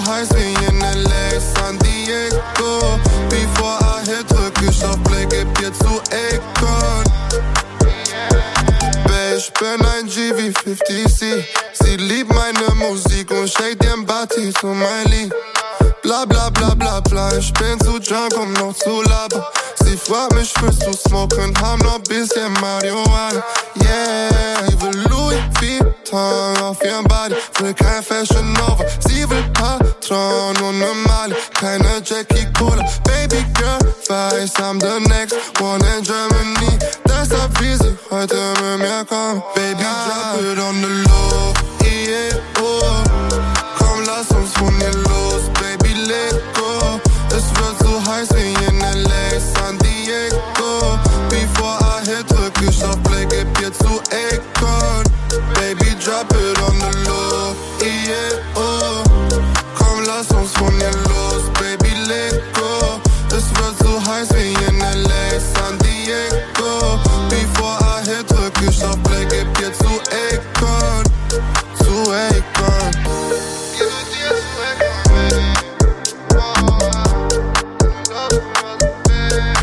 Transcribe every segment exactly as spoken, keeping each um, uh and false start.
heiß wie in L A, San Diego. Before I hit, drück ich auf Play, geb dir zu Akon. Bae, ich bin ein G wie fifty C. Sie liebt meine Musik und shake den Body zu mein Lied. Bla bla bla bla bla, ich bin zu drunk, um noch zu labern. Sie fragt mich, willst du smoken, haben noch bisschen Marihuana. Yeah, sie will Louis Vuitton auf ihrem Body, will kein Fashion Nova. Sie will Patron und ne Mali, keine Jackie Cola. Baby girl, weiß, I'm the next one in Germany. Deshalb will sie heute mit mir kommen. Baby, drop it on the low, yeah, oh. Komm, lass uns von hier los, Baby, let go. Es wird so heiß wie in L A, San Diego. Before I hit, drück ich auf Play, geb dir zu Akon. Baby, drop it on the low, yeah, oh. Komm, lass uns von hier los, Baby, let go. Es wird so heiß wie in L A, San Diego. Before I hit, drück ich auf Play, geb dir zu Akon. Zu Akon. Yeah.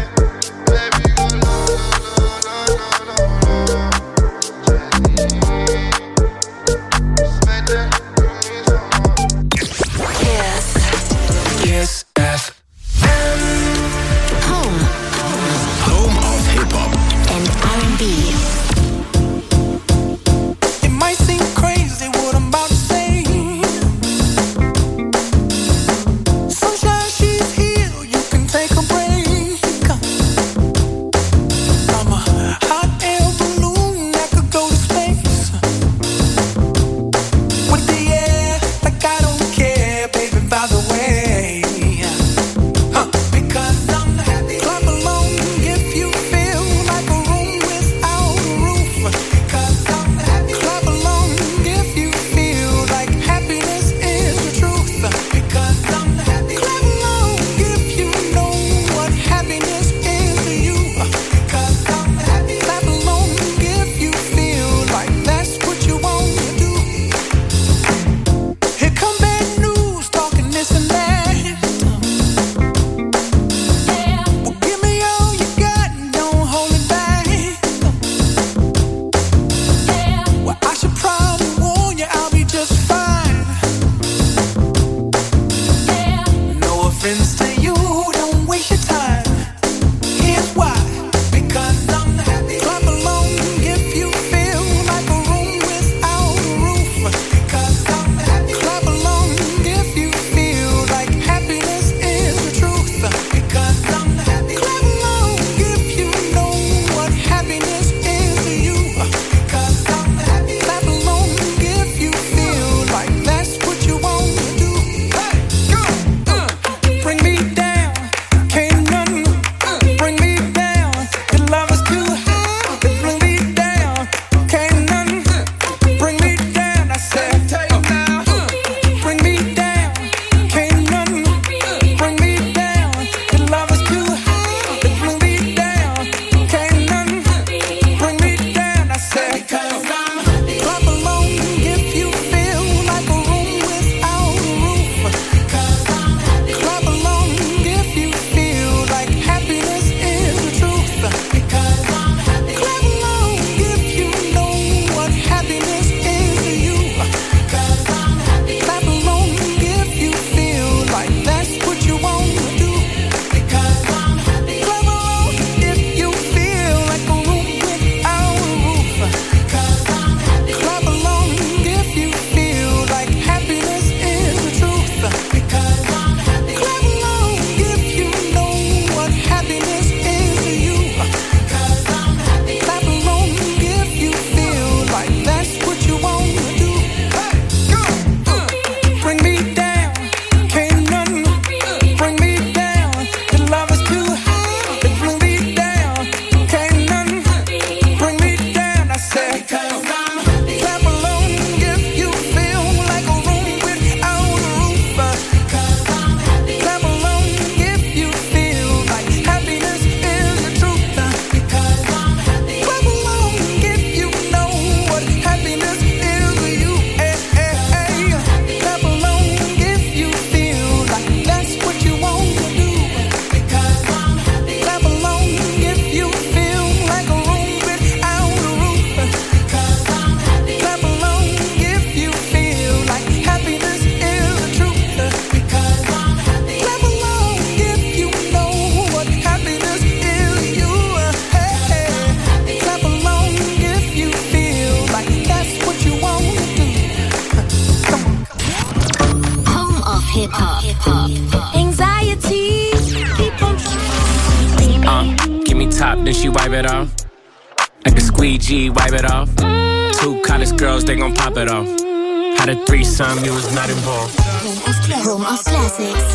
hip hop. Anxieties keep on trying. Uh, give me top, then she wipe it off. Like a squeegee, wipe it off. Two college girls, they gon' pop it off. Had a threesome, you was not involved. Home of classics.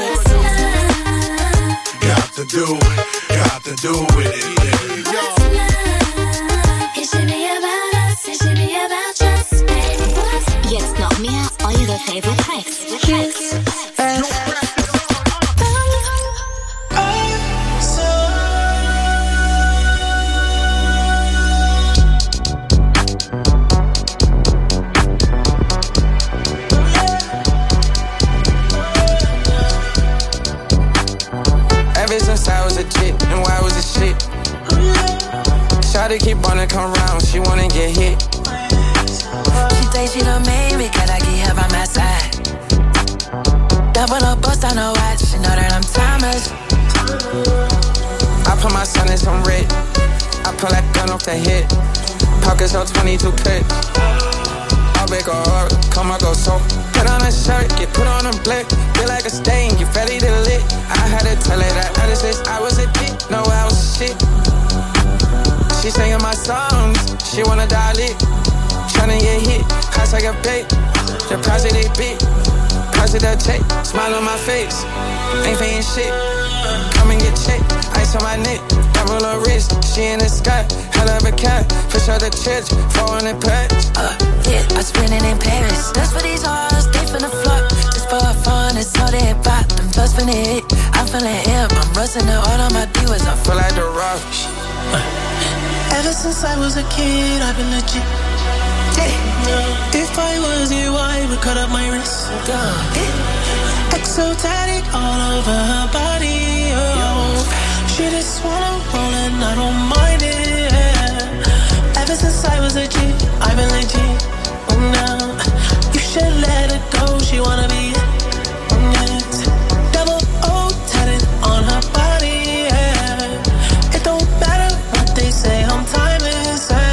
Got to do it, got to do with it. What's love? It should be about us, it should be about just me. Jetzt noch mehr eure Favorite Tracks. Tracks. Ever since I was a chick, and why was it shit? Shawty keep wanna come round, she wanna get hit. She think she done made me, cause I keep her by my side. Double up, bust on her watch, she know that I'm timeless. I put my son in some red, I pull that gun off the hip. Pockets on twenty-two clip. I'll make her hard, come I go so. Put on a shirt, get put on a blick. Feel like a stain, get ready to lit. I had to tell her that other sis, I was a dick, no I was shit. She singing my songs, she wanna die lit. Tryna get hit, hot like a bait. The price of they beat, price of that check. Smile on my face, ain't paying shit. Come and get checked, ice on my neck. Double her wrist, she in the sky. Hell of a cat, fish out the church, four hundred packs. Uh, yeah, I spend it in Paris. That's for these hoes, they finna flock. Just for fun, it's all they pop. Them plus finna hit, I'm feeling hip. I'm rusting the all on my divas, I Feel like the rock. Ever since I was a kid, I've been legit. If I was you, I would cut up my wrist. Exotic all over her body. Oh. She just wanna roll and I don't mind it. Ever since I was a G, I've been legit. Oh, now you should let her go. She wanna be yes. Double O tatted on her body. Yeah. It don't matter what they say. I'm timeless. Yeah.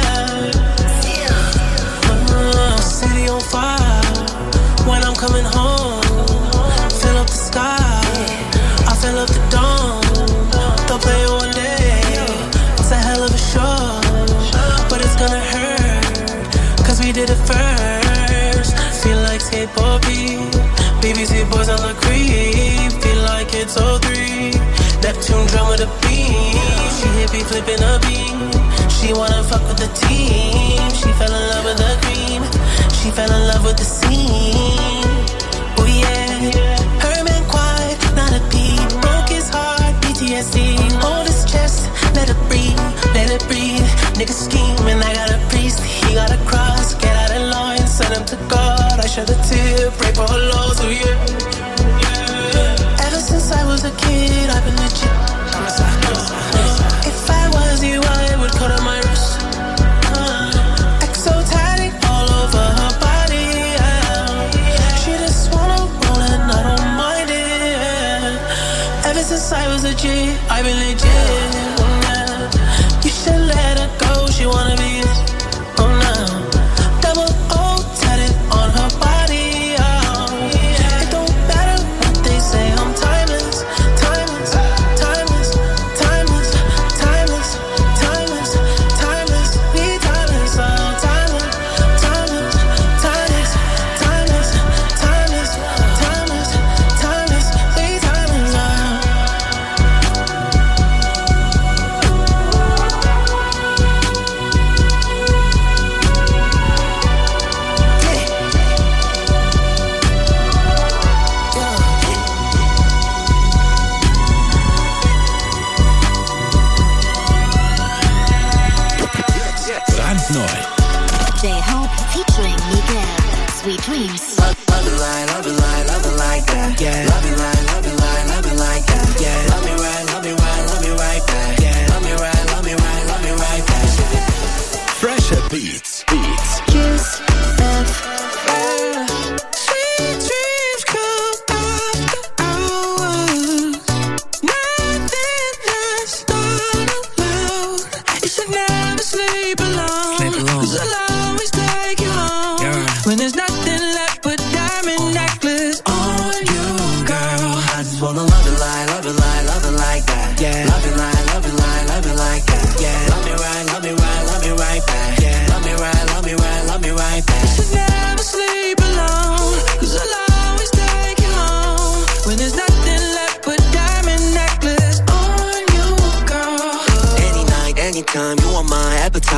City on fire when I'm coming home. Fill up the sky, I fill up the dome. They'll play one day, it's a hell of a show. But it's gonna hurt, cause we did it first. Feel like skateboard beat, B B C boys on the creep. Feel like it's oh three, Neptune drum with a beat. She hit me flipping a beat. She wanna fuck with the team. She fell in love with the cream. She fell in love with the scene. Oh yeah, her man quiet, not a peep. Broke his heart, P T S D. Hold his chest, let it breathe, let it breathe. Nigga scheming, I got a priest. He got a cross, get out of line, send him to God. I shed a tear, pray for her loss, oh yeah, yeah. Ever since I was a kid, I've been legit. If I was you, I would cut on my wrist. uh, Exotic all over her body. Yeah. She just wanna roll and I don't mind it. Yeah. Ever since I was a G, I've been legit. Yeah. You should let her go. She wanna be it. Oh no. Double O tatted on her body. Oh. It don't matter what they say. I'm timeless, timeless, timeless, timeless, timeless, timeless, timeless. We timeless, oh timeless, timeless, timeless, timeless, timeless, timeless, timeless. We timeless, oh.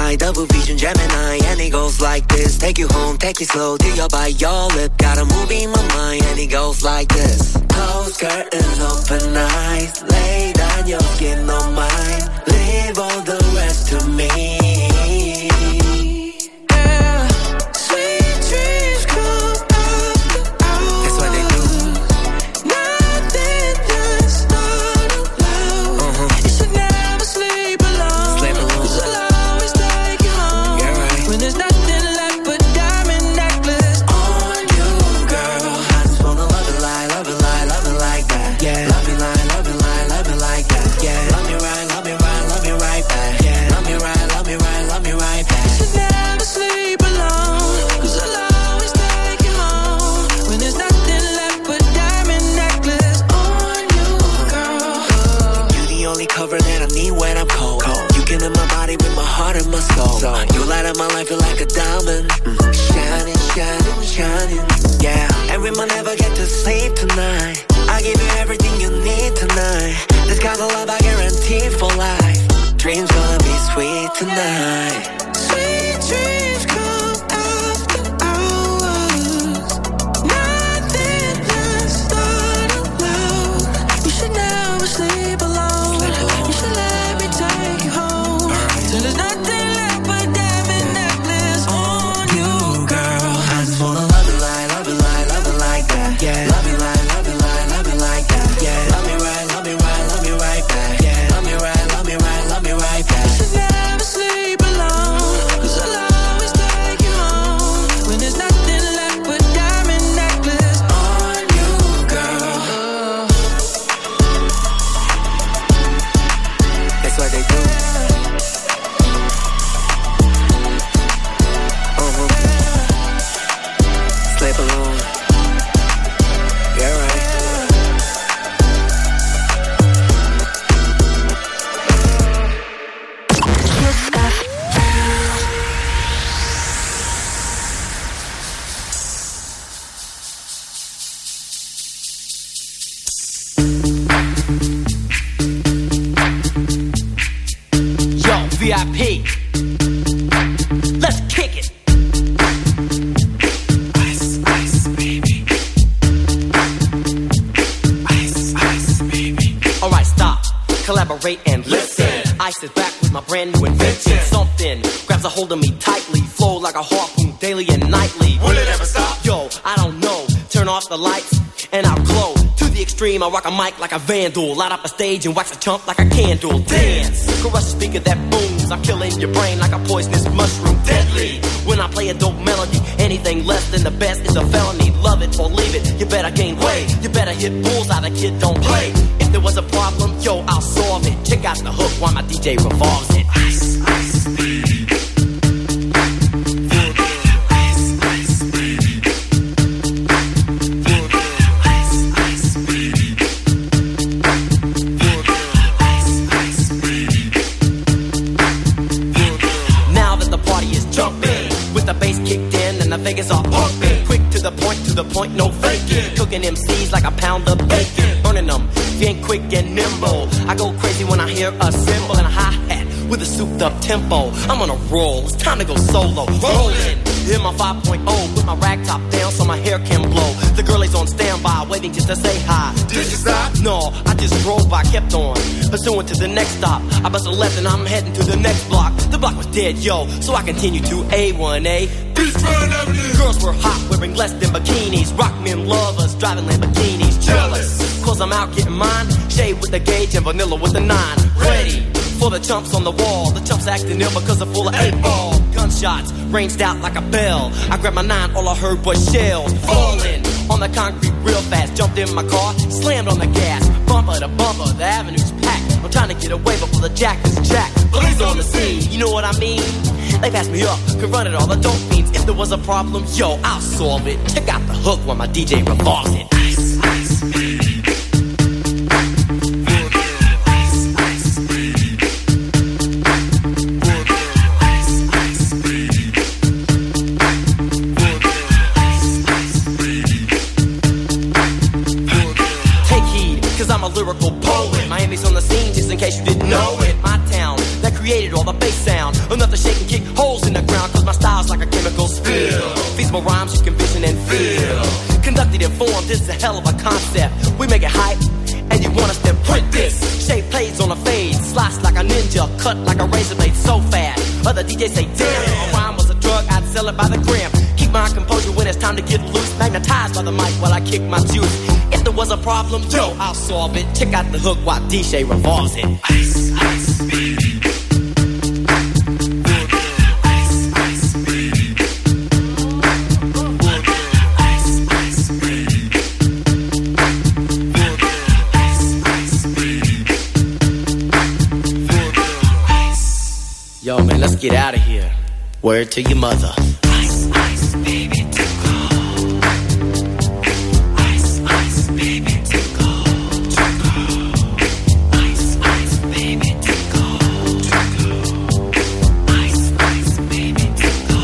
high, double vision Gemini, and it goes like this. Take you home, take it slow, till you bite your lip. Got a movie in my mind, and it goes like this. Close curtains, open eyes, lay down your skin on mine. Leave all the rest to me. Yeah, sweet dreams come after hours. That's what they do. Nothing that's not allowed. Uh-huh. You should never sleep alone. Sleep alone. 'Cause I'll always take you home. Yeah, right. When there's nothing left but diamond necklace on you, girl. I just wanna love it like, love it like, love it like that. Yeah. Love it like, love it like, love it like that. Yeah. Love me right, love me right, love me right back. Yeah. Love me right, love me right, love me right back. You should never sleep alone. 'Cause I'll always take you home. When there's nothing left but diamond necklace on you, girl. You the only cover that I need when I'm cold. cold. You get in my body with my heart and my soul. So, you light up my life, feel like a diamond. Mm-hmm. Shining, shining, shining. Yeah. And we might never get to sleep tonight. I give you everything you need tonight. This kind of love I guarantee for life. Dreams gonna be sweet tonight. Sweet dreams come after hours. Nothing that's not allowed. You should never sleep alone. You should let me take you home. Till there's nothing left but diamond necklace on you, girl. I just wanna love it like, love it like, love it like that. Yeah. Love it like, love it like, love it like that. Yeah. Love me right, love me right, love me right back. Yeah. Love me right, love me right, love me right back. You should never sleep alone. 'Cause I'll always take you home. When there's nothing left but diamond necklace on you, girl. That's what they do. Uh-huh. Sleep alone. Yeah, right. Good stuff. Yo, V I P. Let's kick it. Ice, ice, baby. Ice, ice, baby. Alright, stop. Collaborate and listen. Ice is back with my brand new invention. Something grabs a hold of me tightly. Flow like a harpoon daily and nightly. Will it ever stop? Yo, I don't know. Turn off the lights and I'll glow. To the extreme, I rock a mic like a vandal. Light up a stage and wax a chump like a candle. Dance, crush a speaker that booms. I'm killing your brain like a poisonous mushroom. Deadly, when I play a dope melody. Anything less than the best is a felony. Love it or leave it, you better gain weight. You better hit bullseye, the kid don't play. If there was a problem, yo, I'll solve it. Check out the hook while my D J revolves it. Ice, ice, baby. Vegas are pumping, quick to the point, to the point, no faking. Cooking M Cs like a pound of bacon, burning them. If you ain't quick and nimble, I go crazy when I hear a cymbal and a hi-hat with a souped up tempo. I'm on a roll, it's time to go solo. Rolling, in my five point oh, put my rag top down so my hair can blow. The girl is on standby, waiting just to say hi. Did you stop? No, I just drove by, kept on, pursuing to the next stop. I bust a left and I'm heading to the next block. The block was dead, yo, so I continue to A one A. Girls were hot, wearing less than bikinis. Rock men lovers, driving Lamborghinis. Jealous, cause I'm out getting mine. Shade with the gauge and vanilla with the nine. Ready for the chumps on the wall. The chumps acting ill because they're full of eight ball. Gunshots ranged out like a bell. I grabbed my nine, all I heard was shells falling on the concrete real fast. Jumped in my car, slammed on the gas. Bumper to bumper, the avenue's packed. I'm trying to get away before the jack is jacked. Police on the scene, you know what I mean? They passed me up, confronted all the dope fiends. If there was a problem, yo, I'll solve it. Check out the hook while my D J revolves it. Ice, ice, baby. Ice, ice, baby. Ice, ice, baby. Ice, ice, baby. Take heed, cause I'm a lyrical poet. Miami's on the scene, just in case you didn't know it. My town, that created all the bass sound. Enough to shake and kick holes in the ground, cause my style's like a chemical spill. Feasible rhymes you can vision and feel. Conducted and formed, this is a hell of a concept. We make it hype, and you want us to print this. Shape plays on a fade, slice like a ninja, cut like a razor blade so fast. Other D Js say, damn, a rhyme was a drug, I'd sell it by the gram. Keep my composure when it's time to get loose. Magnetized by the mic while I kick my juice. If there was a problem, yo, I'll solve it. Check out the hook while D J revolves it. Ice, ice, baby. Yo, man, let's get out of here. Word to your mother. Ice, ice, baby, to go. Ice, ice, baby, to go. To go. Ice, ice, baby, to go. To go. Ice, ice, baby, to go.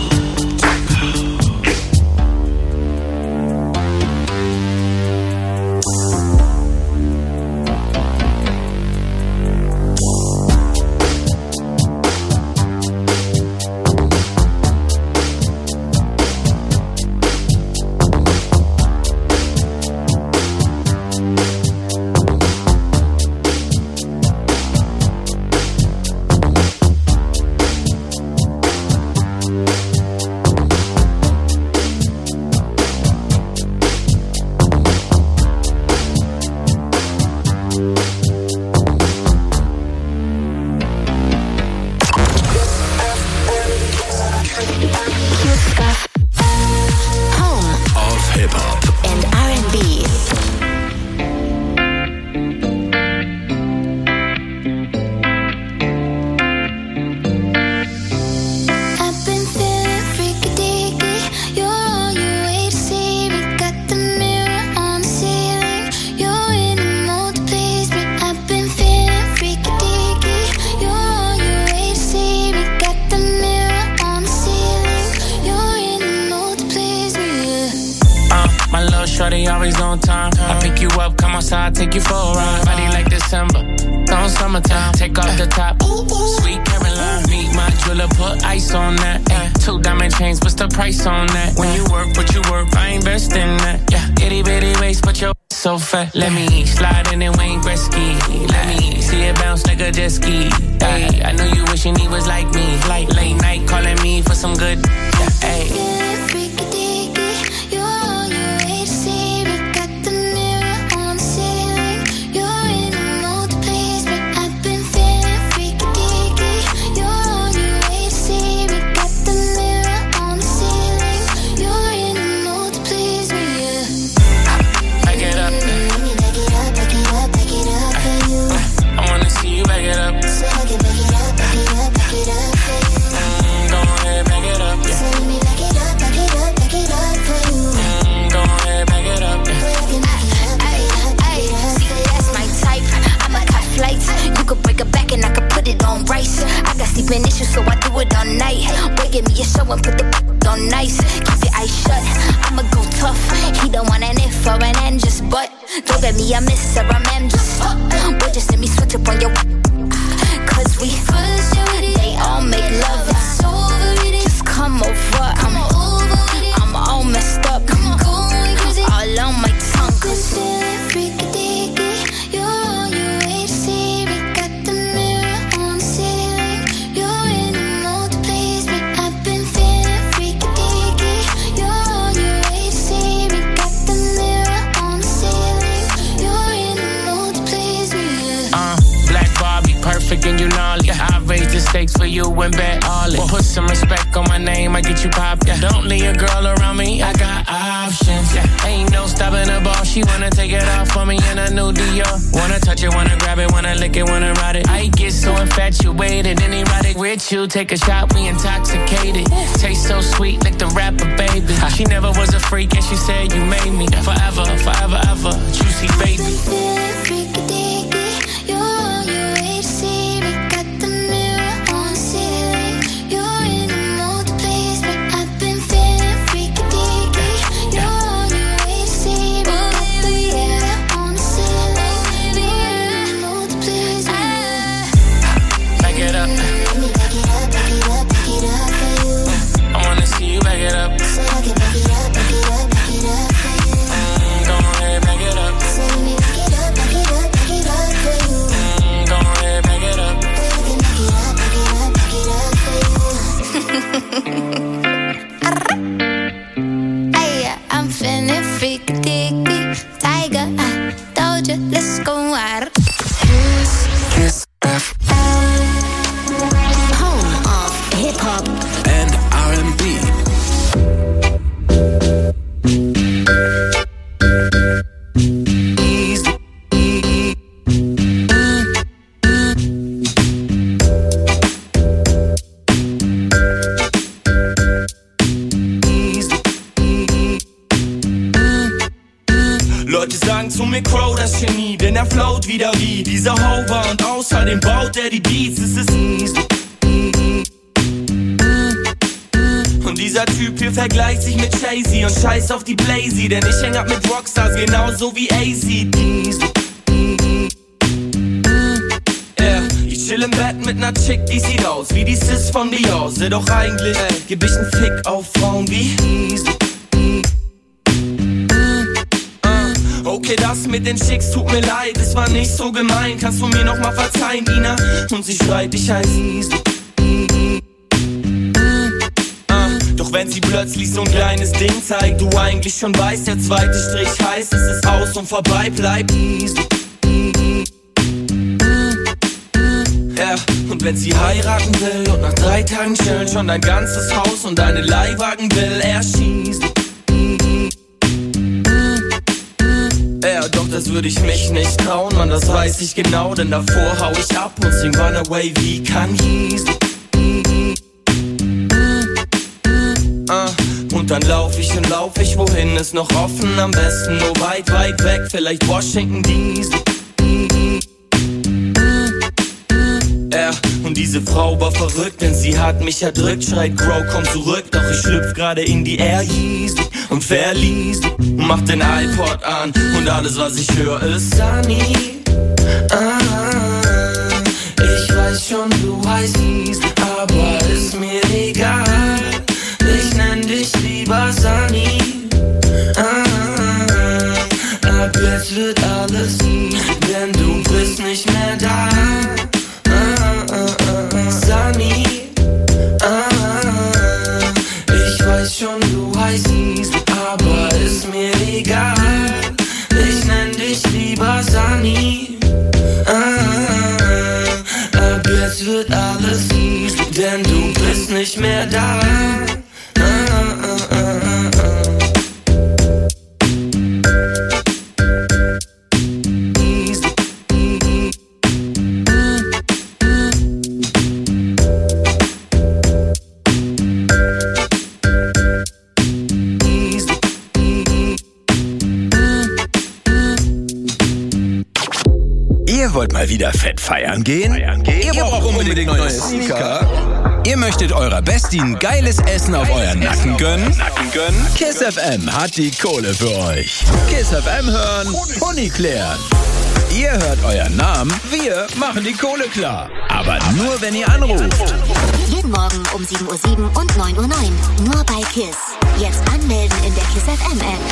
Shorty always on time. I pick you up, come outside, take you for a ride. Body like December, on summertime. Take off the top, sweet Caroline. Meet my jeweler, put ice on that. Ay, two diamond chains, what's the price on that? When you work, what you work, I invest in that. Yeah, itty bitty waist, but your so fat. Let me slide in and Wayne Gretzky. Let me see it bounce like a jet ski. Ay, I know you wishing he was like me. Like late night calling me for some good. Yeah, ay. Sleeping issues, so I do it all night. Boy, give me a show and put the on nice. Keep your eyes shut, I'ma go tough. He don't want an if or an and just but. Don't get me a miss or a man just. Boy, just let me switch up on your. Cause we first, they all make love. It's over. Just come over. I'm, I'm all messed up. All on my tongue. Cause freaky dicky, you're all you wait to see. We got the mirror on the ceiling. You're in the mood to please me. I've been feeling freaky dicky. You're all you wait to see. We got the mirror on the ceiling. You're in the mood to please me. Uh, Black Barbie, perfect and you know it. I raise the stakes for you and bet all it. Put some respect on my name, I get you popped. Yeah. Don't leave a girl around me, I got options. Yeah. Ain't no stopping the ball, she wanna take it off for me in a new Dior. Wanna touch it, wanna grab it, wanna lick it, wanna ride it. I get so infatuated and erotic with you. Take a shot, we intoxicated. Taste so sweet like the rapper, baby. She never was a freak and she said you made me. Forever, forever, ever, juicy baby. Freaky dicky, you're all you wait to see. We got the mirror on the ceiling. You're in the mood to please me. I've been feeling freaky dicky. You're all you wait to see. We got the mirror on the ceiling. You're in the mood to please me. Back it up. Leute sagen zu mir Crow das Genie, denn er float wieder wie dieser Hover und außerdem baut er die Beats, es ist easy. Und dieser Typ hier vergleicht sich mit Jay-Z und scheiß auf die Blazy, denn ich häng ab mit Rockstars genauso wie A C Ds. Yeah, ich chill im Bett mit ner Chick, die sieht aus wie die Sis von Beyoncé, doch eigentlich ey, geb ich nen Fick auf Frauen wie Easy. Okay, das mit den Chicks tut mir leid, es war nicht so gemein, kannst du mir noch mal verzeihen, Ina? Und sie schreit, ich heiß Easy. Doch wenn sie plötzlich so ein kleines Ding zeigt, du eigentlich schon weißt, der zweite Strich heißt, es ist aus und vorbei, bleib easy. Ja, und wenn sie heiraten will und nach drei Tagen chillen schon dein ganzes Haus und deine Leihwagen will, er schießt. Ja, doch das würde ich mich nicht trauen, man, das weiß ich genau, denn davor hau ich ab und sing Runaway wie Kanye. Uh, und dann lauf ich und lauf ich, wohin ist noch offen, am besten nur weit, weit weg, vielleicht Washington D C. Ja, und diese Frau war verrückt, denn sie hat mich erdrückt, schreit Grow, komm zurück, doch ich schlüpf gerade in die Air Yeezy und verließ und mach den iPod an und alles was ich höre ist Sunny. Ah, ich weiß schon, du heißt Easy, aber ist mir egal. Ich nenn dich lieber Sunny. Ah, ab jetzt wird alles easy, denn du bist nicht mehr da. Ah, ah, ah, Sunny. Ah, ich weiß schon, du heißt Easy, aber ist mir egal. Ich nenn dich lieber Sunny. Ah, ab jetzt wird alles easy, denn du bist nicht mehr da. Ihr wollt mal wieder fett feiern gehen? Feiern gehen? Ihr, Ihr braucht unbedingt neue Sneaker. Ihr möchtet eurer Bestie geiles Essen auf euren Nacken gönnen? Nacken gönnen? Kiss F M hat die Kohle für euch. Kiss F M hören, Pony klären. Ihr hört euren Namen, wir machen die Kohle klar. Aber nur, wenn ihr anruft. Jeden Morgen um sieben Uhr sieben und neun Uhr neun. Nur bei KISS. Jetzt anmelden in der KISS F M App.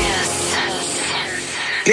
KISS.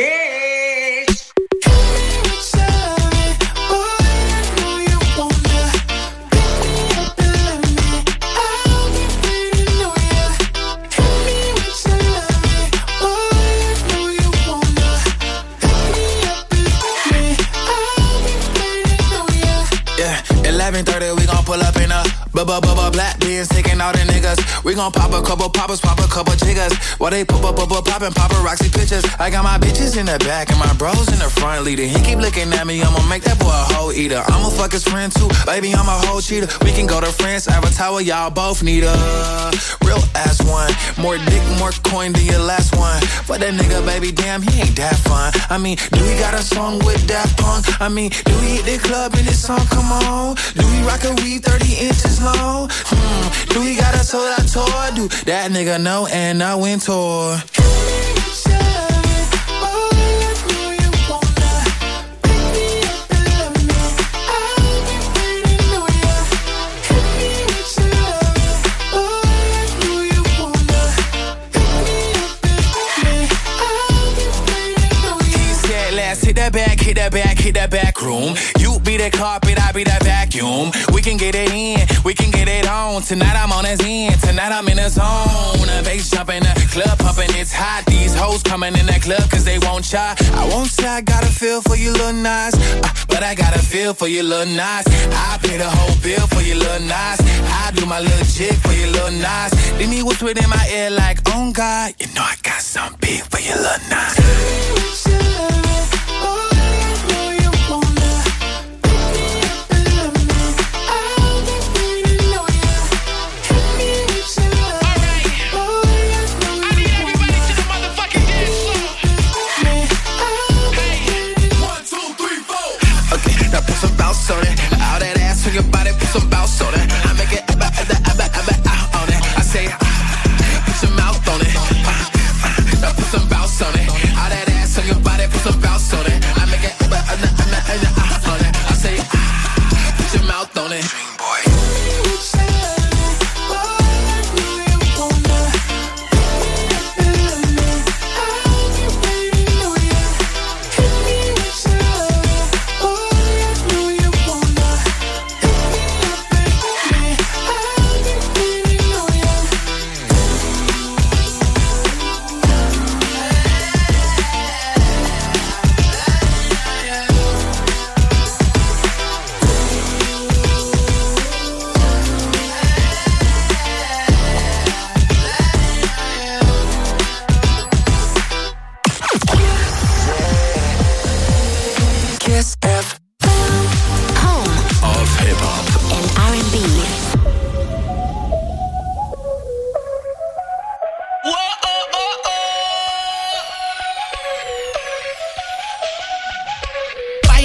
eleven thirty, we gon' pull up in a bubba bubba black beans, taking all the niggas. We gon' pop a couple poppers, pop a couple jiggers. While they pop up, bubba poppin' paparazzi pictures. I got my bitches in the back and my bros in the front leader. He keep looking at me, I'ma make that boy a hoe eater. I'ma fuck his friend too, baby, I'm a whole cheater. We can go to France, Avatar, y'all both need a real ass one. More dick, more coin than your last one. But that nigga, baby, damn, he ain't that fun. I mean, do we got a song with Daft Punk? I mean, do we hit the club in this song? Come on. Do we rock a weed thirty inches long? Hmm. Do we got a sold out tour? Do that nigga know and I went tour. Hit that back, hit that back, hit that back room. You be the carpet, I be the vacuum. We can get it in, we can get it on. Tonight I'm on his end, tonight I'm in the zone. A bass jumping, the club pumping, it's hot. These hoes coming in the club cause they won't try. I won't say I got a feel for you little nice, uh, but I got a feel for you little nice. I pay the whole bill for you little nice. I do my little jig for you little nice. Then he whisper in my ear like, oh God, you know I got something big for you little nice.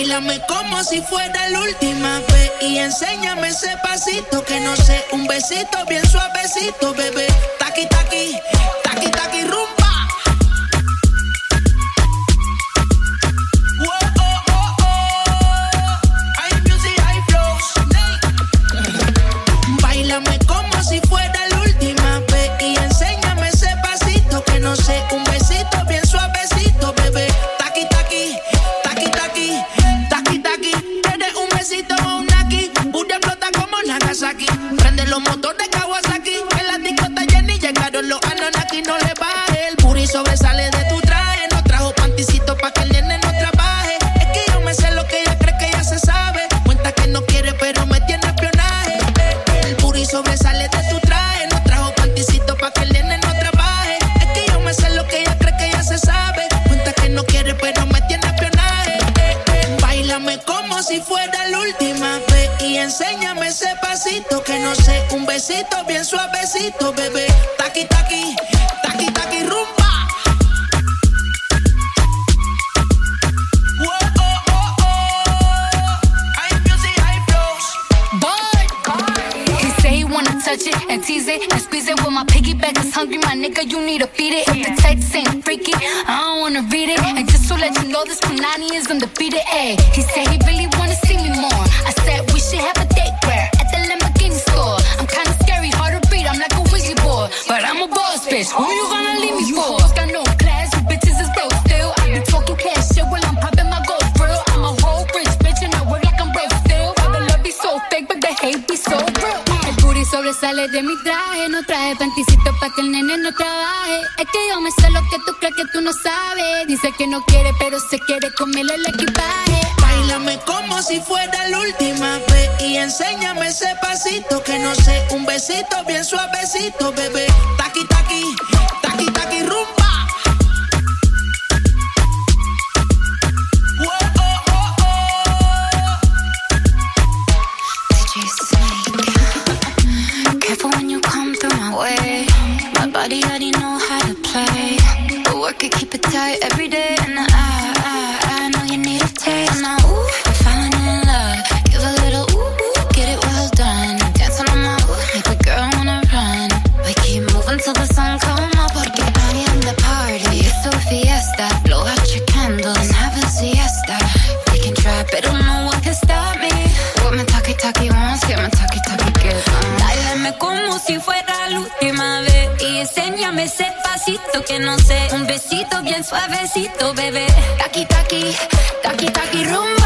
Báilame como si fuera la última vez y enséñame ese pasito que no sé, un besito bien suavecito, bebé. Taqui, taqui, taqui, taqui, rumba. Báilame como si fuera la última vez y enséñame ese pasito que no sé, un besito bien suavecito, bebé. Taqui, taqui, taqui, taqui, taqui, taqui. Tienes un besito o un naki, pura explota como Nagasaki. Prende los motores Kawasaki, en la discota Jenny llegaron los Anunnaki. No le baje, el booty sobresale de tu traje. No trajo panticito pa' que el nene no trabaje. Es que yo me sé lo que ella cree que ella se sabe. Cuenta que no quiere pero me tiene espionaje. Sobresale de tu traje, no trajo panticito pa' que el nene no trabaje. Es que yo me sé lo que ella cree que ella se sabe. Cuenta que no quiere pero me tiene espionaje. Eh, eh. Báilame como si fuera la última vez y enséñame ese pasito que no sé, un besito bien suavecito, bebé. Taqui, taqui, taqui, taqui, rumba. Touch it and tease it and squeeze it. When my piggyback is hungry, my nigga, you need to feed it. If the text ain't freaky, I don't wanna read it. And just to let you know, this Punani is undefeated. Ay, he said he really wanna see me more. I said we should have a date where at the Lamborghini store. I'm kinda scary, hard to read. I'm like a Ouija board, but I'm a boss bitch. Who you gonna leave me for? Got no class, you bitches is broke still. I be talking cash shit while I'm popping my gold grill. I'm a whole rich bitch and I work like I'm broke still. Why the love be so fake, but the hate be so real. Sobresale de mi traje, no traje panticito pa' que el nene no trabaje. Es que yo me sé lo que tú crees que tú no sabes. Dice que no quiere, pero se quiere comerle el equipaje. Báilame como si fuera la última vez y enséñame ese pasito que no sé, un besito bien suavecito, bebé. Taqui, taqui, taqui, taqui, rumba. Body already know how to play. But work it, keep it tight every day. And I, I, I know you need a taste. And now, ooh, I'm falling in love. Give a little ooh, ooh, get it well done. Dance on my ooh, make a girl wanna run. We keep moving till the sun come up. Porque I am the party. It's a fiesta. Blow out your candles and have a siesta. We can try, but don't know what can stop me. What my talkie talkie wants, get my talkie talkie good. Báilame como si fuera la última vez y enséñame ese pasito que no sé, un besito bien suavecito, bebé. Taqui, taqui, taqui, taqui, rumba.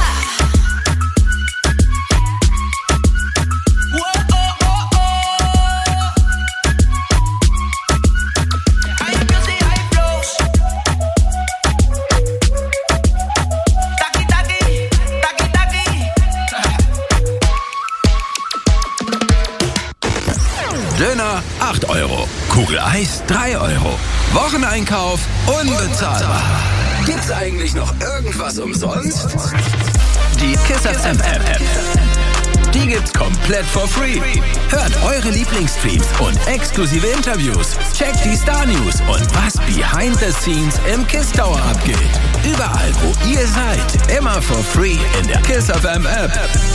Döner acht Euro, Kugel Eis drei Euro, Wocheneinkauf unbezahlbar. Gibt's eigentlich noch irgendwas umsonst? Die Kiss F M App. Die gibt's komplett for free. Hört eure Lieblingsstreams und exklusive Interviews. Checkt die Star News und was behind the scenes im Kiss Tower abgeht. Überall, wo ihr seid. Immer for free in der Kiss F M App.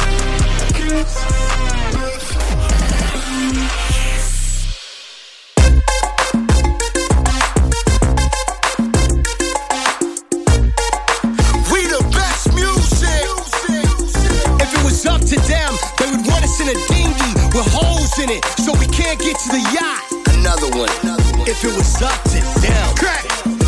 To them, they would want us in a dinghy with holes in it, so we can't get to the yacht. Another one. If it was up to them. Crack.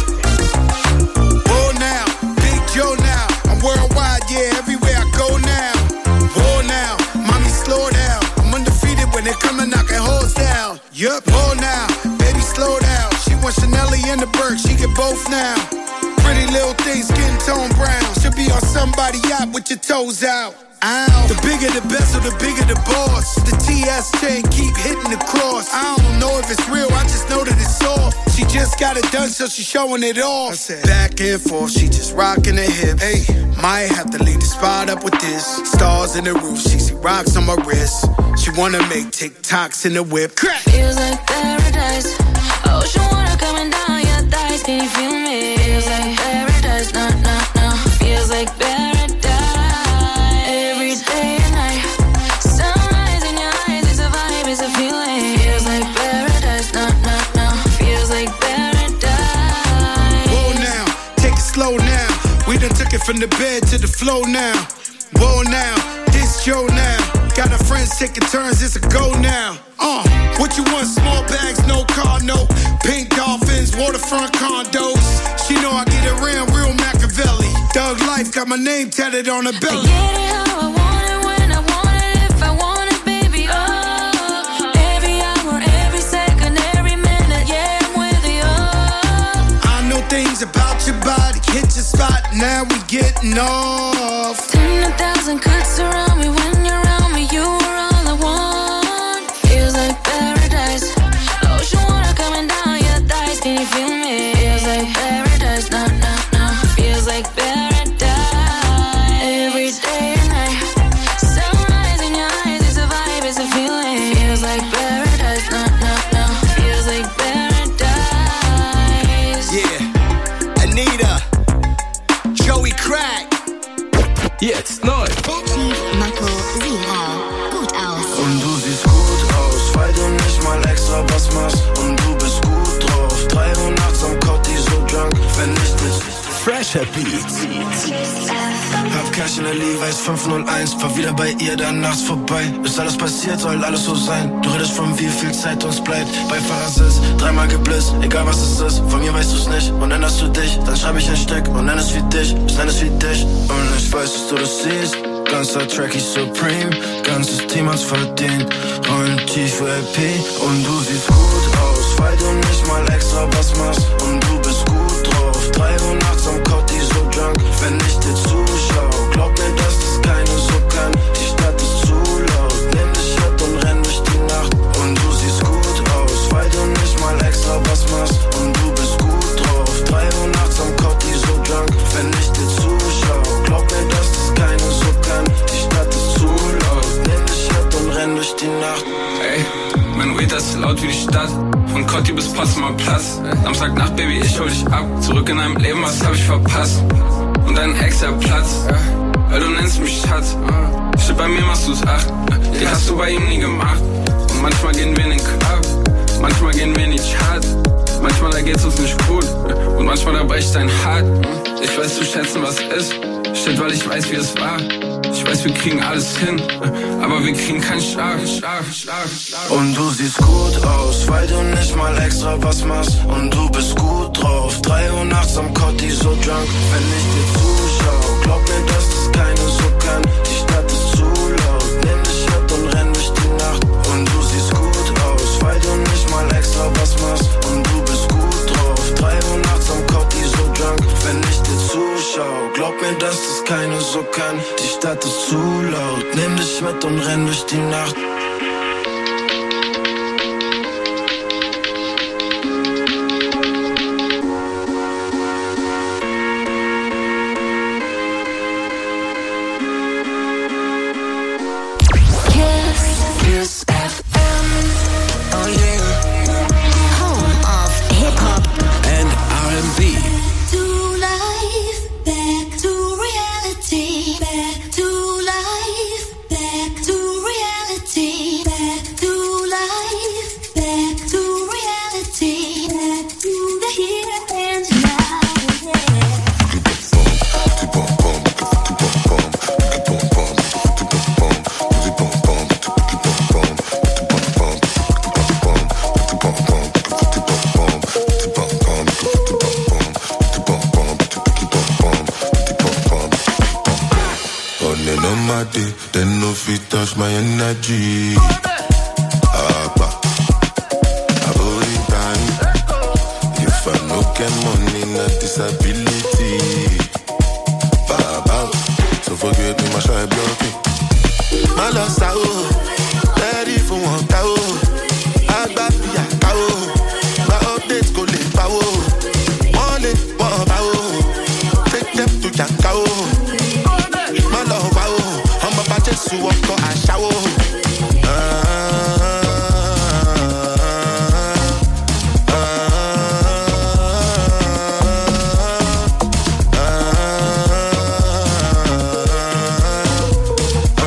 Whoa now, Big Joe now. I'm worldwide, yeah, everywhere I go now. Whoa now, mommy slow down. I'm undefeated when they come to knocking holes down. Yup. Whoa now, baby slow down. She wants Chanelli and the Burke, she get both now. Pretty little thing, skin tone brown. Should be on somebody's yacht with your toes out. Ow. The bigger the bezel, the bigger the boss. The T S chain keep hitting the cross. I don't know if it's real, I just know that it's soft. She just got it done, so she showing it off. Back and forth, she just rocking the hips. Hey, might have to leave the spot up with this. Stars in the roof, she see rocks on my wrist. She wanna make TikToks in the whip. Crack. Feels like paradise. Ocean water coming down your thighs. Can you feel me? Feels like paradise. No, no, no. Feels like paradise. from the bed to the floor now. Whoa now, this Joe now. Got our friends taking turns, it's a go now. Uh, what you want? Small bags, no car, no. Pink dolphins, waterfront condos. She know I get around real Machiavelli. Thug life, got my name tatted on her belly. I get it how I want it, when I want it, if I want it, baby, oh. Every hour, every second, every minute, yeah, I'm with you, oh. I know things about your body, hit your spot, now we getting off. Ten thousand cuts around me, when you're around me, you are all I want. Feels like paradise, ocean water coming down your thighs, can you feel me? Feels like paradise, no, no, no. Feels like paradise, every day and night. Sunrise in your eyes, it's a vibe, it's a feeling. Feels like paradise, no, no, no. Feels like paradise. Yeah, Anita, Joey Crack. Jetzt neu. Marco Sierra, gut aus. Und du siehst gut aus, weil du nicht mal extra was machst. Und du bist gut drauf, drei Uhr nachts am Cotti, so drunk, wenn nicht ist. Fresher Beats. Hab Cash in der Levi's fünf null eins, fahr wieder bei ihr, dann nachts vorbei. Ist alles passiert, soll alles so sein. Du redest von wie viel Zeit uns bleibt. Beifahrersitz, dreimal geblitzt, egal was es ist. Von mir weißt du's nicht und erinnerst du dich. Dann schreib ich ein Stück und nenn es wie dich. Ich nenn es wie dich und ich weiß, dass du das siehst. Ganzer Track ist Supreme, ganzes Team hat's verdient. Rollen tief für L P und du siehst gut aus, weil du nicht mal extra was machst. Und du bist gut drauf, drei Uhr nachts am Cotti, so drunk, wenn ich dir zuschau. Glaub mir, dass das keine so kann, die Stadt ist zu laut. Nimm dich mit und renn durch die Nacht. Und du siehst gut aus, weil du nicht mal extra was machst. Und du bist gut drauf, drei Uhr nachts am Cotti, so drunk, wenn ich dir zuschau. Glaub mir, dass das keine so kann, die Stadt ist zu laut. Nimm dich mit und renn durch die Nacht. Ey, mein Weed ist laut wie die Stadt. Von Cotti bis Potsdamer Platz. Samstagnacht, Baby, ich hol dich ab. Zurück in deinem Leben, was hab ich verpasst? Und dein Ex, der Platz, weil du nennst mich Schatz. Shit, bei mir machst du's acht. Die hast du bei ihm nie gemacht. Und manchmal gehen wir in den Club, manchmal gehen wir in die Chart. Manchmal da geht's uns nicht gut und manchmal da bricht dein Hart. Ich weiß zu schätzen, was ist. Shit, weil ich weiß, wie es war. Ich weiß, wir kriegen alles hin, aber wir kriegen keinen Schlaf, Schlaf, Schlaf, Schlaf. Und du siehst gut aus, weil du nicht mal extra was machst. Und du bist gut drauf, drei Uhr nachts am Cotti, so drunk, wenn ich dir zuschau. Glaub mir, dass das keine so kann, die Stadt ist zu laut. Nimm dich mit und renn durch die Nacht. Und du siehst gut aus, weil du nicht mal extra was machst. Und du bist gut drauf, drei Uhr nachts am Cotti, so drunk, wenn ich dir zuschau. Glaub mir, dass das keine so kann, die Stadt ist zu laut. Nimm dich mit und renn durch die Nacht. Kiss F M. Oh yeah. Home of Hip Hop and R and B. To life, back to reality, back to life, back to reality, back to life, back to reality, back to the here and now. Then no fit touch my energy. Abba, Abba, time. If I no get money, not disability. Baba, so forget me, my shy blocking. My loss out, ready for one cow. I got the cow. My updates go late power. One it, one power. Take them to your cow. My love, wow. To walk out and shower. Ah, ah, ah, ah,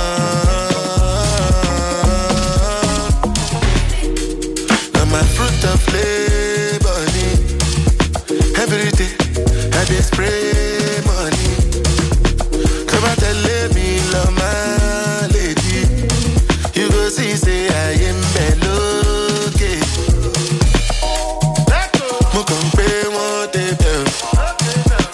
now my fruit and flavor, every day I dey spray money.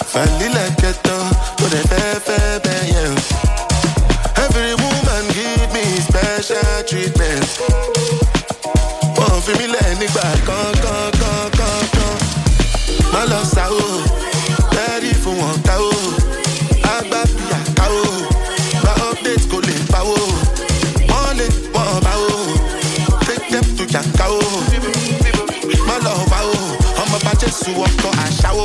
Finally like ghetto, but they fair, fair, fair, yeah. Every woman give me special treatment. One for me, let me back, come, come, come, come, come. My love, sao, ready for one cow. I got the cow. My updates go live power. One it, one bow. Take them to your cow. My love, bow. I'm about to see what I shower.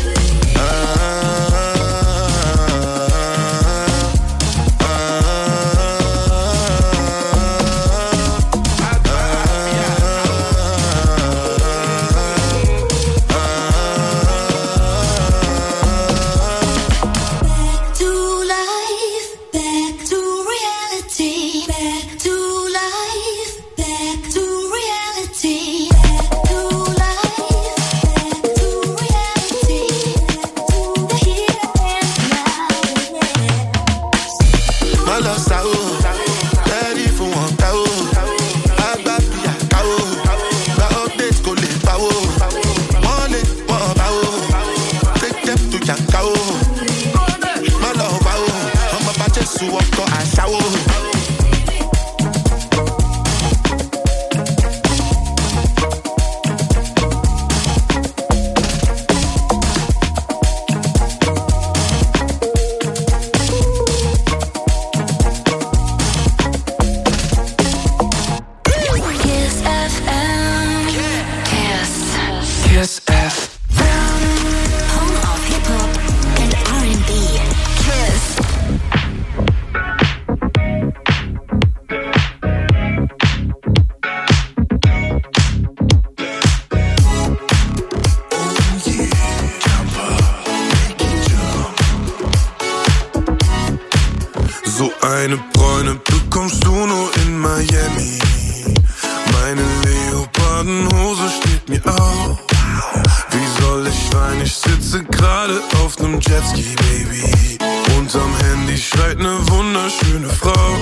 Eine Bräune bekommst du nur in Miami. Meine Leopardenhose steht mir auf. Wie soll ich weinen? Ich sitze gerade auf nem Jetski, Baby. Unterm Handy schreit ne wunderschöne Frau.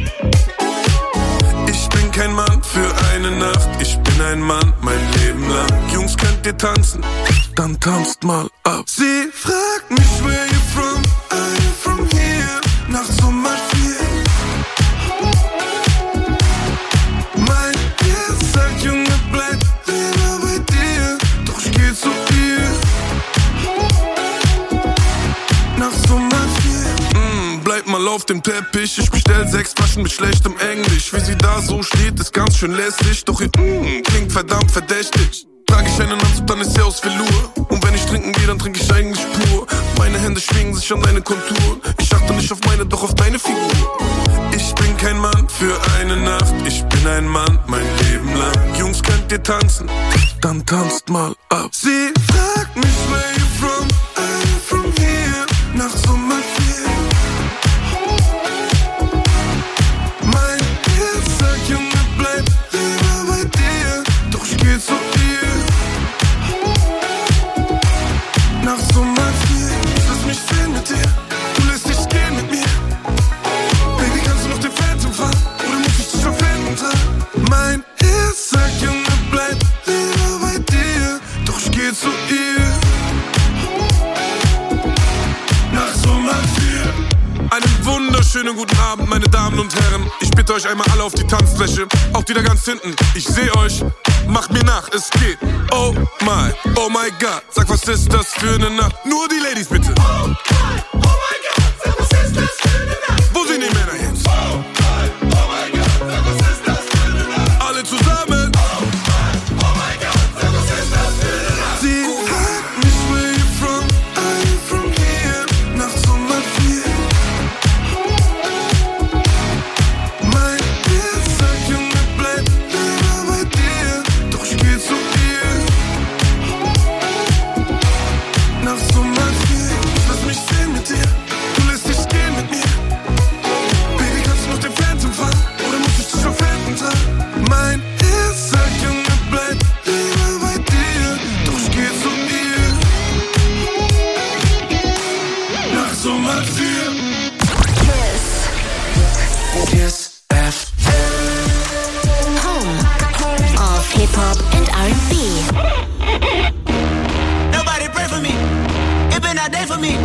Ich bin kein Mann für eine Nacht. Ich bin ein Mann mein Leben lang. Jungs, könnt ihr tanzen? Dann tanzt mal ab. Sie fragt mich, where you from? Are you from here? Nachts um halb vier. Mein Herz sagt, Junge, bleib lieber bei dir. Doch ich geh zu ihr. Nachts um halb vier. Mm, bleib mal auf dem Teppich. Ich bestell sechs Flaschen mit schlechtem Englisch. Wie sie da so steht, ist ganz schön lässig. Doch ihr mm, klingt verdammt verdächtig. Trag ich einen Anzug, dann ist sie aus Velour. Und wenn ich trinken gehe, dann trinke ich eigentlich pur. Meine Hände schwingen sich an deine Konturen. Ich achte nicht auf meine, doch auf deine Figur. Ich bin kein Mann für eine Nacht. Ich bin ein Mann mein Leben lang. Jungs, könnt ihr tanzen? Dann tanzt mal ab. Sie fragt mich, where you from? Are you from here? Nachts um halb vier. Mein Herz sagt, Junge, bleib lieber bei dir. Doch ich geh zu ihr. Nachts um halb vier. Ich lass mich sehen mit dir. Du lässt dich gehen mit mir. Baby, kannst du noch den Phantom fahren? Oder muss ich dich auf Händen tragen? Mein Herz sagt, Junge, bleib lieber bei dir. Doch ich geh zu ihr. Nachts um halb vier. Einen wunderschönen guten Abend, meine Damen und Herren. Ich bitte euch einmal alle auf die Tanzfläche. Auch die da ganz hinten. Ich seh euch. Macht mir nach, es geht. Oh my, oh my God. Sag, was ist das für eine Nacht? Nur die Ladies bitte. Oh my, oh my God. Sag, was ist das für eine Nacht? Wo sind die Männer jetzt? Oh my, oh my God. Sag, was ist das für eine Nacht? Alle zusammen. Oh my, oh my God. Sag, was ist das für eine Nacht? Sie fragt mich, where you from? Are you from here? Nachts um halb vier. Mein Herz sagt, Junge, bleib lieber bei dir. Doch ich geh zu ihr. Nachts um halb vier. for me.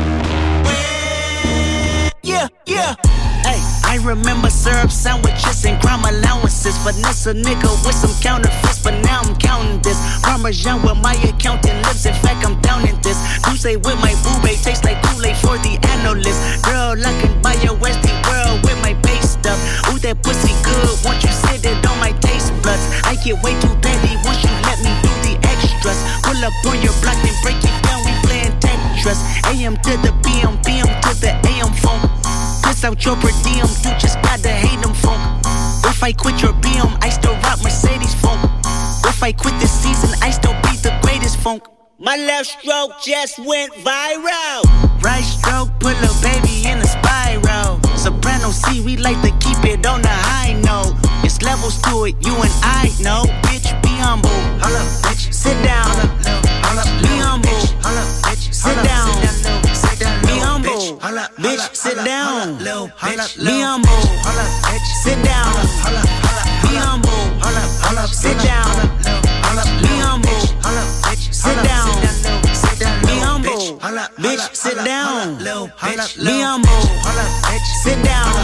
Yeah, yeah. Hey, I remember syrup sandwiches and crime allowances. Finesse a nigga with some counterfeits, but now I'm counting this. Parmesan where my accountant lives, in fact I'm down in this. Douce with my boo-bae, tastes like Kool-Aid for the analyst. Girl, I can buy your Westie world with my base stuff. Ooh, that pussy good, once you sit it on my taste buds. I get way too petty once you let me do the extras. Pull up on your block and break it down, we playing Tetris. A M to the P M, P M to the A M phone. Piss out your per diem, you just gotta hate them funk. If I quit your B M, I still rock Mercedes funk. If I quit this season, I still be the greatest funk. My left stroke just went viral. Right stroke, put a baby in a spiral. Soprano C, we like to keep it on the high note. It's levels to it, you and I know. Bitch, be humble. Holla, bitch, sit down. Holla, be humble. Holla, bitch, sit down. Be humble. Bitch, sit down. Be humble. Sit down. Be humble. Sit down. Be humble. Sit down. Be humble. Bitch, sit down. Be humble. Sit down.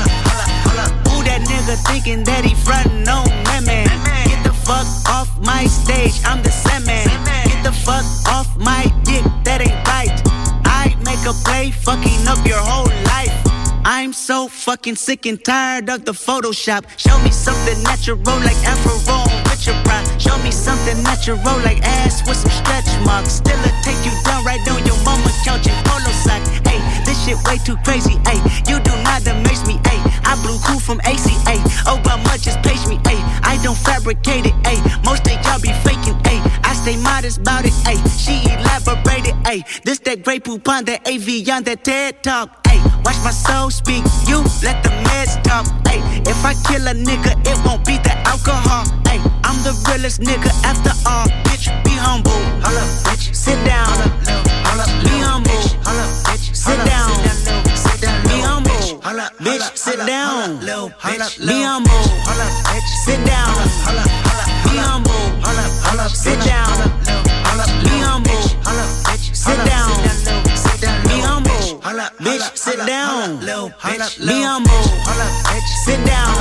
Who that nigga thinking that he frontin' on me, man? Get the fuck off my stage, I'm the Sandman. Get the fuck off my dick, that ain't right. I make a play, fucking up your whole life. I'm so fucking sick and tired of the Photoshop. Show me something natural like Afro on Richard Pryor. Show me something natural like ass with some stretch marks. Still a take you down right on your mama couch in polo socks. Hey, this shit way too crazy. Hey, you do not amaze me. Hey, I blew cool from A C A. Oh, but much just page me. Hey, I don't fabricate it. Hey, most of y'all be faking. Hey, I stay modest about it. Hey, she elaborated. Hey, this that Grey Poupon, that A V on that TED Talk. Hey, watch my soul speak. You let the meds talk. Hey, if I kill a nigga, it won't be the alcohol. Hey, I'm the realest nigga after all. Bitch, be humble. Holla, bitch, sit down. Holla, be humble. Holla, bitch, sit down. Be humble. Bitch, sit down. Be humble. Sit down. Be humble. Sit down. Be humble. Sit down. Be humble. Bitch, sit down. Be humble. Sit down.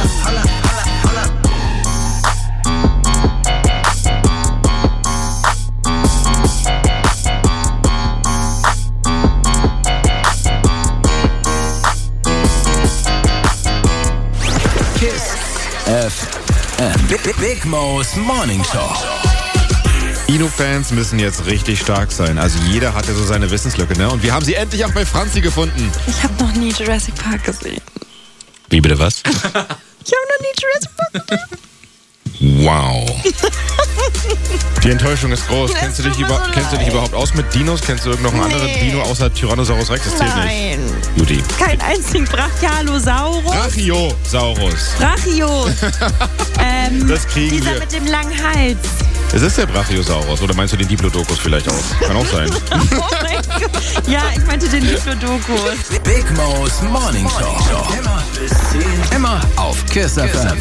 Kiss F M. Big, Big Mo's Morning Show. Inu-Fans müssen jetzt richtig stark sein. Also jeder hatte so seine Wissenslücke, ne? Und wir haben sie endlich auch bei Franzi gefunden. Ich habe noch nie Jurassic Park gesehen. Wie bitte was? Ich habe noch nie Jurassic Park gesehen. Wow. Die Enttäuschung ist groß. Kennst du, dich über, so kennst du dich überhaupt aus mit Dinos? Kennst du irgendeinen nee. anderen Dino außer Tyrannosaurus Rex? Das zählt Nein. nicht. Judy. Kein einzigen Brachiosaurus. Brachiosaurus. Brachio. ähm, das kriegen dieser wir. Mit dem langen Hals. Es ist der Brachiosaurus. Oder meinst du den Diplodocus vielleicht auch? Kann auch sein. Oh mein Gott. Ja, ich meinte den Diplodocus. Big Mo's Morning Show. Immer bis zehn. Immer auf Kiss F M.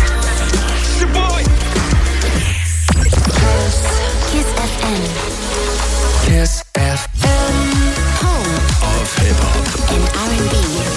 Kiss F M. Kiss F M. Home of Hip Hop and R and B.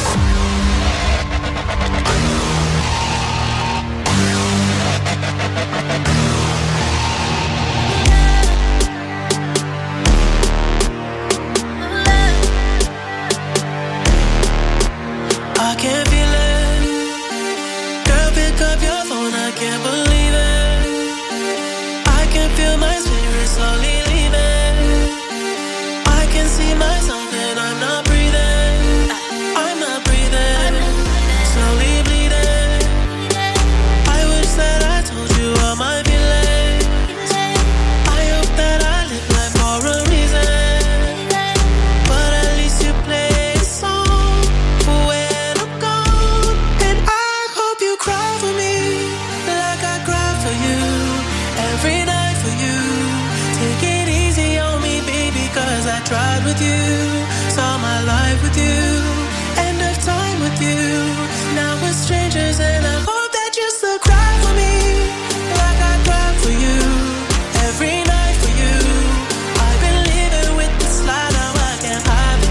I can't feel it. Girl, pick up your phone, I can't believe it. I can feel my spirit slowly leaving. I can see myself and I'm not breathing. I'm not breathing. Slowly bleeding. I wish that I told you all my feelings. I hope that I live life for a reason. But at least you play a song for when I'm gone. And I hope you cry for me like I cry for you every night for you. Take it easy on me, baby, cause I tried with you. Saw my life with you. End of time with you. Now we're strangers and I hope that you still cry for me like I cry for you every night for you. I've been living with this lie, now I can't hide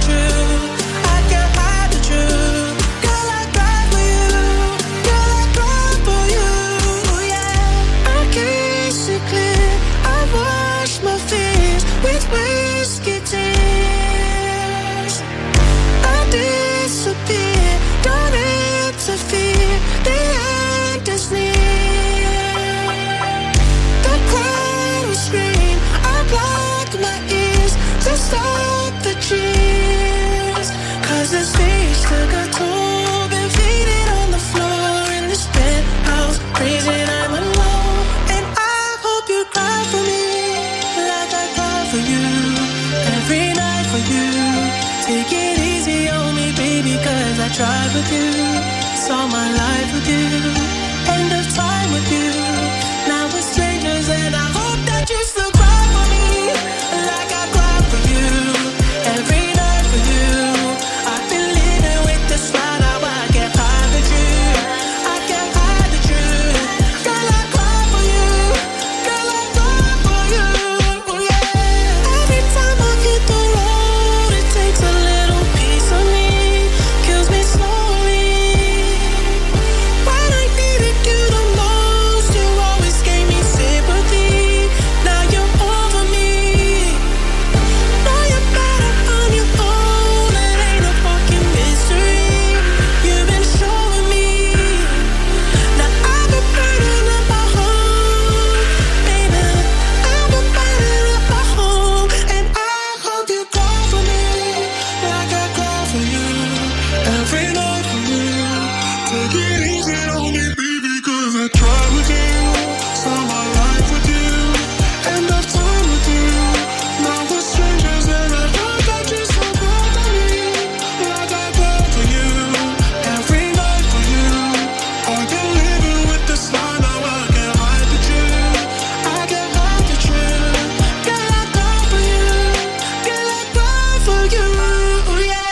Take it easy on me, baby, cause I tried with you. Saw my life with you. End of time with you. Now we're strangers and I hope that you still cry for me like I cry for you. Every night for you. I've been living with this lie, now I can't hide the truth. I can't hide the truth. Girl, I cry for you. Girl, I cry for you. Yeah. Every time I hit the road, it takes a little piece of me, kills me slowly. When I needed you the most, you always gave me sympathy. Now you're over me. Now you're better on your own. It ain't a fucking mystery. You've been showing me. Now I've been burning up my home, baby. I've been burning up my home, and I hope you cry for me like I cry for you. Every night for you. Take it easy on me, baby, cause I tried with you. Saw my life with you. End of time with you. Now we're strangers and I hope that you still cry for me like I cry for you. Every night for you. I've been living with this lie, now I can't hide the truth. I can't hide the truth. Girl, I cry for you. Girl, I cry for you. Yeah.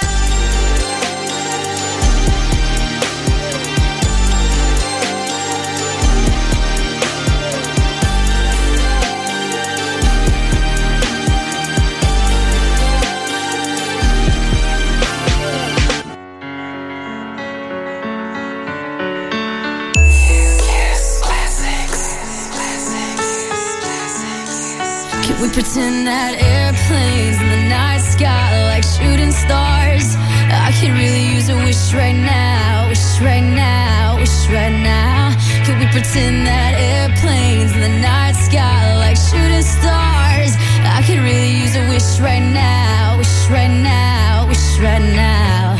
Can we pretend that airplanes in the night sky are like shooting stars? I could really use a wish right now, wish right now, wish right now. Can we pretend that airplanes in the night sky are like shooting stars? I could really use a wish right now, wish right now, wish right now.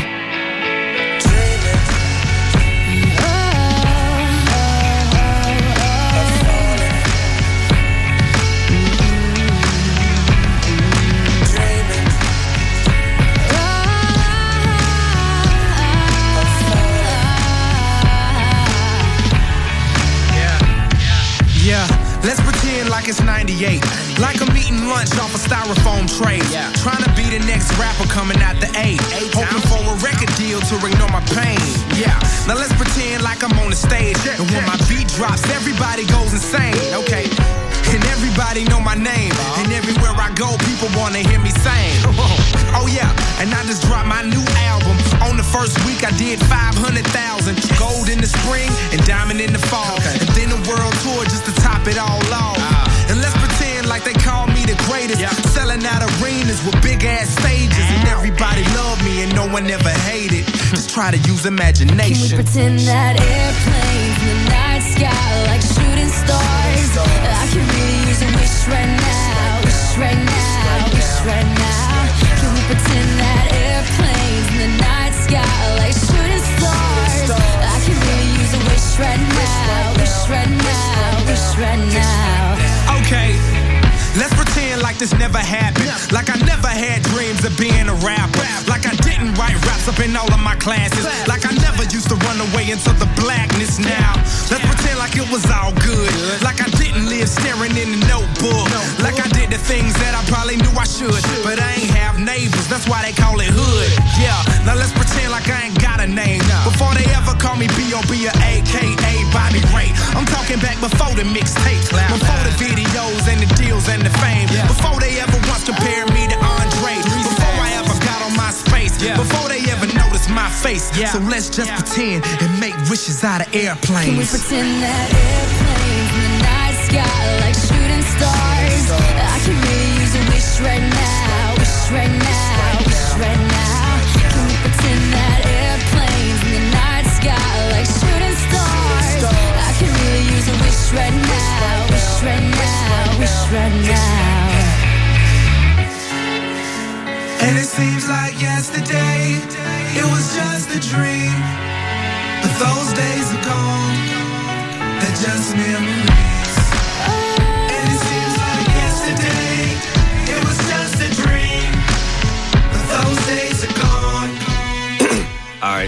Yeah, let's pretend like it's ninety-eight. Like I'm eating lunch off a styrofoam tray. Trying to be the next rapper coming out the eight. Hoping for a record deal to ignore my pain. Yeah, now let's pretend like I'm on the stage. And when my beat drops, everybody goes insane. Okay, and everybody know my name. And everywhere I go, people wanna hear me sing. Oh yeah, and I just dropped my new album. On the first week I did five hundred thousand. Gold in the spring and diamond in the fall. And then a world tour just to top it all off. And let's pretend like they call me the greatest. Selling out arenas with big ass stages. And everybody love me and no one ever hated. Just try to use imagination. Can we pretend that airplanes in the night sky are like shooting stars? I could really use a wish right now, wish right now, wish right now. Can we pretend that airplanes in the night sky are like shooting stars? I could really use a wish right now, wish right now, wish right now. Okay, let's pretend like this never happened. Like I never had dreams of being a rapper. Like I didn't write raps up in all of my classes. Like I never used to run away into the blackness now. Let's pretend like it was all good. Like I didn't live staring in the notebook. Like I did the things that I probably knew I should. But I ain't have neighbors, that's why they call it hood. Yeah, now let's pretend like I ain't got a name. Before they ever call me B O B or A K A Bobby Ray. I'm talking back before the mixtapes, before the videos and the deals and the fame. Before they ever once compared me to Andre. Before I ever got on my space. Before they ever noticed my face. So let's just pretend and make wishes out of airplanes. Can we pretend that airplanes in the night sky are like shooting stars? I could really use a wish right now, wish right now, wish right now. Can we pretend that airplanes in the night sky are like shooting stars? I could really use a wish right now, wish right now, wish right now. And it seems like yesterday, it was just a dream. But those days are gone, they're just memories. And it seems like yesterday, it was just a dream. But those days are gone.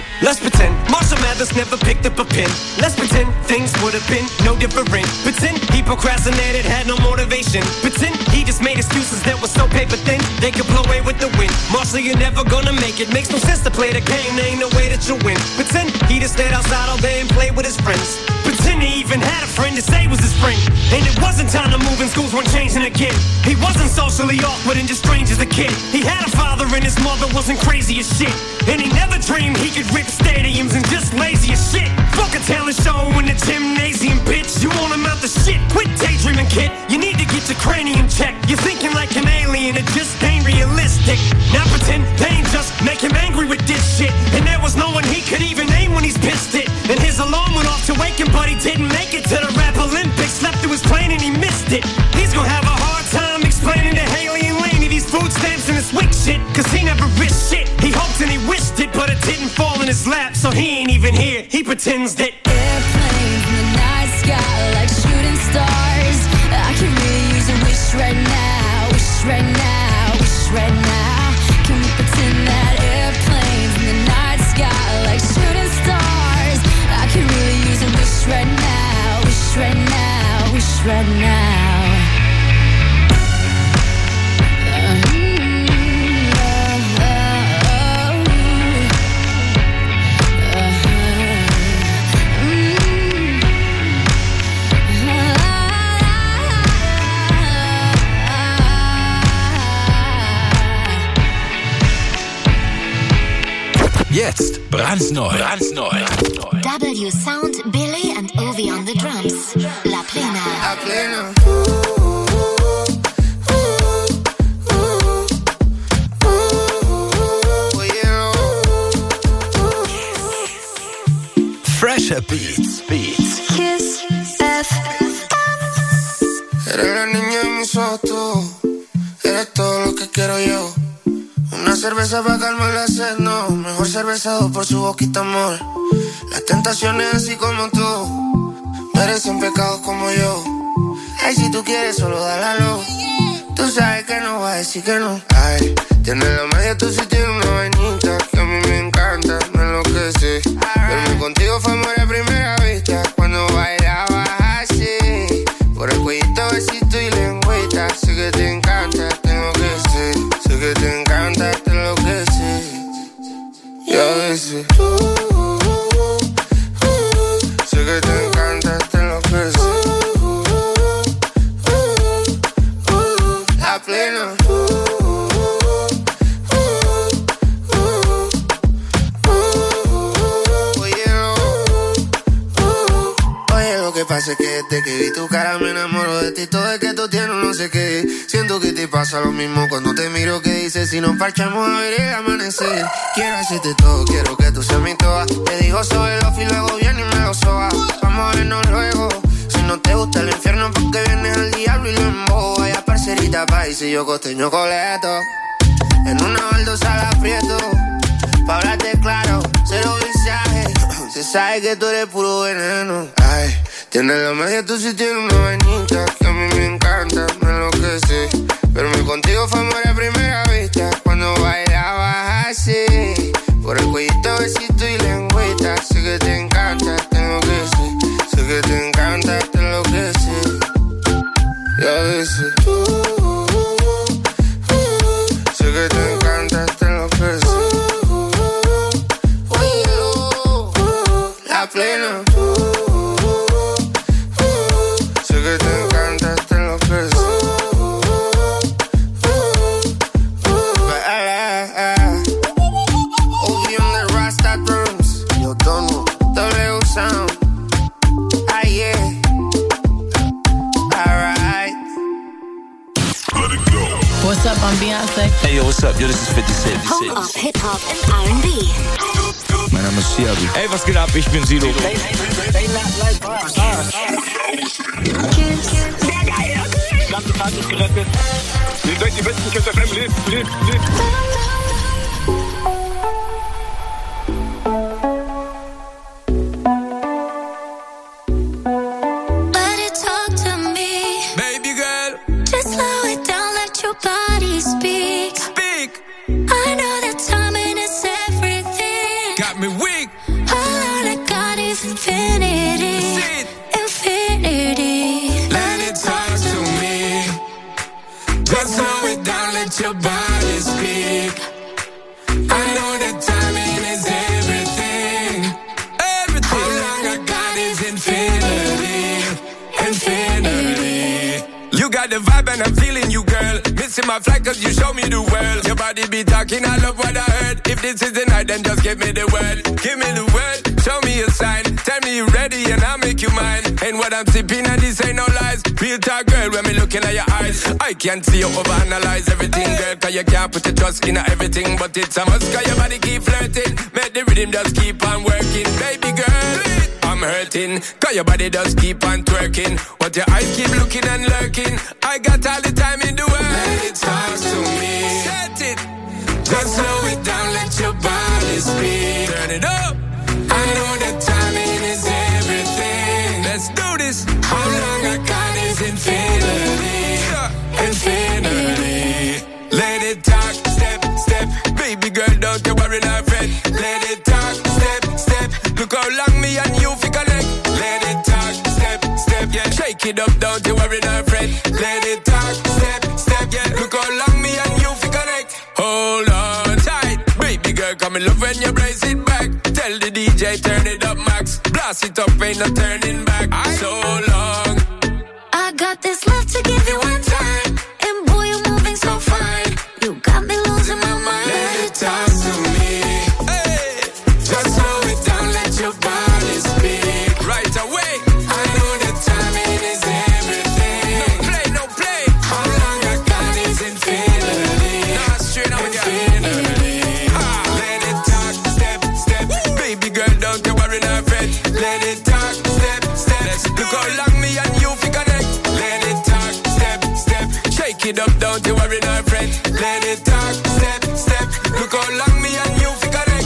Let's pretend Marshall Mathers never picked up a pen. Let's pretend things would have been no different. Pretend he procrastinated, had no motivation. Pretend he just made excuses that were so paper thin they could blow away with the wind. Marshall, you're never gonna make it. Makes no sense to play the game, there ain't no way that you'll win. Pretend he just stayed outside all day and played with his friends. Pretend he even had a friend to say was his friend. And it wasn't time to move and schools weren't changing again. He wasn't socially awkward and just strange as a kid. He had a father and his mother wasn't crazy as shit. And he never dreamed he could rip stadiums and just lazy as shit. Fuck a talent show in the gymnasium, bitch. You want him out the shit, quit daydreaming, kid. You need to get your cranium checked. You're thinking like an alien, it just ain't realistic. Now pretend they ain't just make him angry with this shit. And there was no one he could even name when he's pissed it. And his alarm went off to wake him, but he didn't make it to the rap Olympics. Slept through his plane and he missed it. He's gonna have a hard time explaining to Haley and Laney these food stamps and this wick shit. Cause he never risked shit. He hoped and he wished it, but it didn't fall in his lap. So he ain't even here. He pretends that airplanes in the night sky like shooting stars. I can really use a wish right now, wish right now, wish right now. Can we pretend that airplanes in the night sky like shooting stars? I can really use a wish right now, wish right now, wish right now. Jetzt brandneu. brandneu. W Sound, Billy and Ovi on the drums. La Plena. La Plena. Fresher Beats. Beats. Kiss F M. Eres la niña de mis ojos, tú. Eres todo lo que quiero yo. Una cerveza para calmar la sed, no. Mejor cervezado por su boquita, amor. Las tentaciones así como tú merecen pecados como yo. Ay, si tú quieres solo dale a luz. Tú sabes que no va a decir que no. Ay, tienes la magia, tú sí tienes una vainita que a mí me encanta, me enloquece. Verme contigo fue amor a primera vista. Cuando bailabas así, por el cuellito, besito y lengüita. Sé que te encanta, tengo que ser. Sé que te encanta, te enloquece. Y a veces sé que te encanta, te enloquece. La Plena. Pasa que desde que vi tu cara me enamoro de ti. Todo es que tú tienes no sé qué. Siento que te pasa lo mismo cuando te miro. Que dices si nos parchamos a ver el amanecer. Quiero hacerte todo, quiero que tú seas mi toa. Te digo sobre los y luego viene y me lo soba. Vamos a vernos luego. Si no te gusta el infierno porque vienes al diablo y lo embobo. Vaya parcerita país y yo costeño coleto. En una baldosa la aprieto. Pa' hablarte claro, cero visaje. Se sabe que tú eres puro veneno. Ay, tienes la magia, tú sí tienes una vainita que a mí me encanta, me enloquece. Pero mi contigo fue amor a primera vista. Cuando bailabas así, por el cuellito, besito y lengüita. Sé que te encanta, tengo que ser. Sé que te encanta, te enloquece. Y a veces sé que te encanta, te enloquece. La Plena. Sé que te encanta, te enloquece. Ovi on the Rasta drums. Yo tono, W Sound. Ah yeah. Alright. Let it go. What's up, I'm Beyonce. Hey yo, what's up? Yo, this is fifty Cent. Home of Hip Hop and R and B. Mein Name ist Siabi. Ey, was geht ab? Ich bin Sido. Ganze Tag ist gerettet. Ihr seid die besten Kiss F M. Lebt, lebt, lebt. Let it talk to me. Baby girl. Just slow it down, let your body speak. Speak. I know that timing is everything. Got me weak. know that timing is everything. Everything. How long I got is infinity. Infinity. You got the vibe and I'm feeling you, girl. Missing my flight cause you show me the world. Your body be talking, I love what I heard. If this is the night, then just give me the word. Give me the word, show me a sign. Tell me you're ready and I'll make you mine. And what I'm sipping and this ain't no lies. Real talk, girl, when me looking at your eyes. I can't see you overanalyze everything, girl. Cause you can't put your trust in everything. But it's a must cause your body keep flirting. Make the rhythm just keep on working. Baby girl, I'm hurting. Cause your body just keep on twerking. But your eyes keep looking and lurking. I got all the time in the world. Let it talk to me. Set it. Just slow it down, let your body speak. Turn it up. I know that timing is everything. Let's do this. How long I got is infinity. Infinity. Let it talk, step, step. Baby girl, don't you worry, not fret. Let it talk, step, step. Look how long me and you fi connect. Let it talk, step, step. Yeah, shake it up, don't you worry, not fret. Let it talk, step, step. Yeah, look how long me and you fi connect. Hold on tight, baby girl, come in love when you brace it back. Tell the D J turn it up max. Blast it up, ain't no turning back. So long. I got this love to give you one time. And boy, you're moving so fine. You got me losing my mind. Let it talk to me. Hey, just slow it down, let your body speak. Right away. I know that timing is everything. No play, no play. How long I got is infinity. Nah, straight up infinity. Ah, let it talk, step, step. Woo. Baby girl, don't you worry, not fret. Let it talk, step, step. Let's look how long me and you fi connect. Let it talk, step, step. Shake it up, don't you worry, not fret. Let it talk, step, step. Look how long me and you fi connect.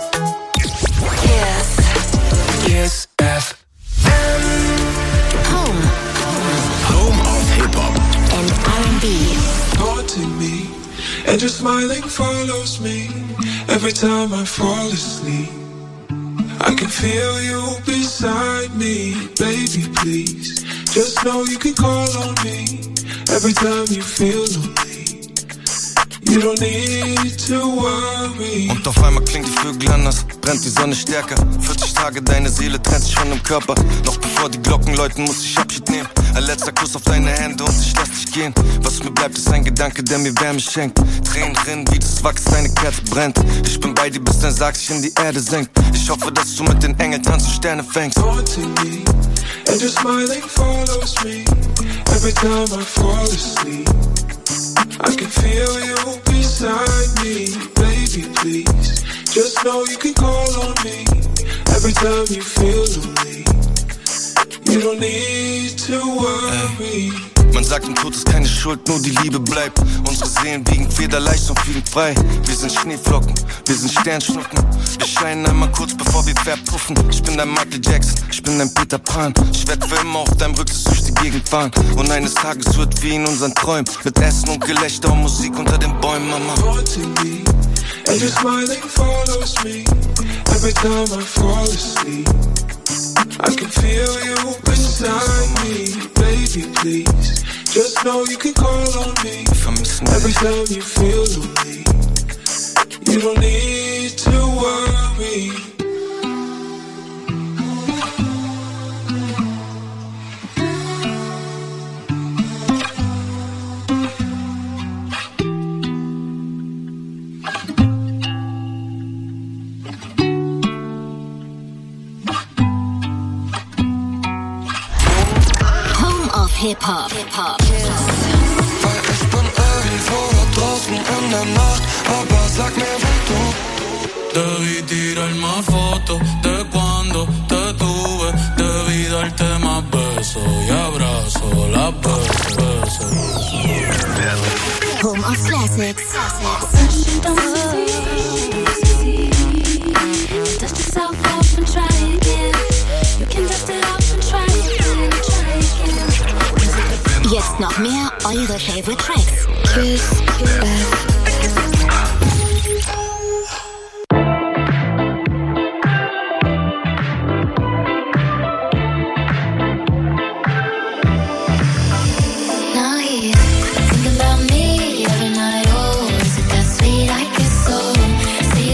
Kiss. Kiss F M. Home. Home of hip hop and R and B. Haunting me, and your smiling follows me every time I fall asleep. I can feel you beside me, baby, please. Just know you can call on me every time you feel lonely. You don't need to worry. Und auf einmal klingt die Vögel anders, brennt die Sonne stärker. vierzig Tage, deine Seele trennt sich von dem Körper. Noch bevor die Glocken läuten, muss ich Abschied nehmen. Ein letzter Kuss auf deine Hände und ich lass dich gehen. Was mir bleibt, ist ein Gedanke, der mir Wärme schenkt. Tränen drin, wie das Wachs, deine Kerze brennt. Ich bin bei dir, bis dein Sarg sich in die Erde senkt. Ich hoffe, dass du mit den Engeln tanzt und Sterne fängst. Haunting me, and your smiling follows me every time I fall asleep. I can feel you beside me, baby, please. Just know you can call on me every time you feel lonely. You don't need to worry. Man sagt, im Tod ist keine Schuld, nur die Liebe bleibt. Unsere Seelen wiegen federleicht und fliegen frei. Wir sind Schneeflocken, wir sind Sternschnuppen. Wir scheinen einmal kurz, bevor wir verpuffen. Ich bin dein Michael Jackson, ich bin dein Peter Pan. Ich werd für immer auf deinem Rücksitz durch die Gegend fahren. Und eines Tages wird wie in unseren Träumen mit Essen und Gelächter und Musik unter den Bäumen, Mama. Haunting me, and your smiling follows me every time I fall asleep. I can feel you beside me, baby, please. Just know you can call on me every time you feel lonely. You don't need to worry. Hip-Hop. Hip-Hop. Weil ich bin irgendwo da draußen in der Nacht, aber sag mir, wo du. Debí tirar más fotos de cuando te tuve. Debí darte más besos y abrazos, las veces. Home of Classics. Dust yourself off and try again. You can dust it off and try again. Jetzt noch mehr eure Favorite Tracks. Kiss F Now he's thinking about me every night. Oh, is it that sweet? I guess so. See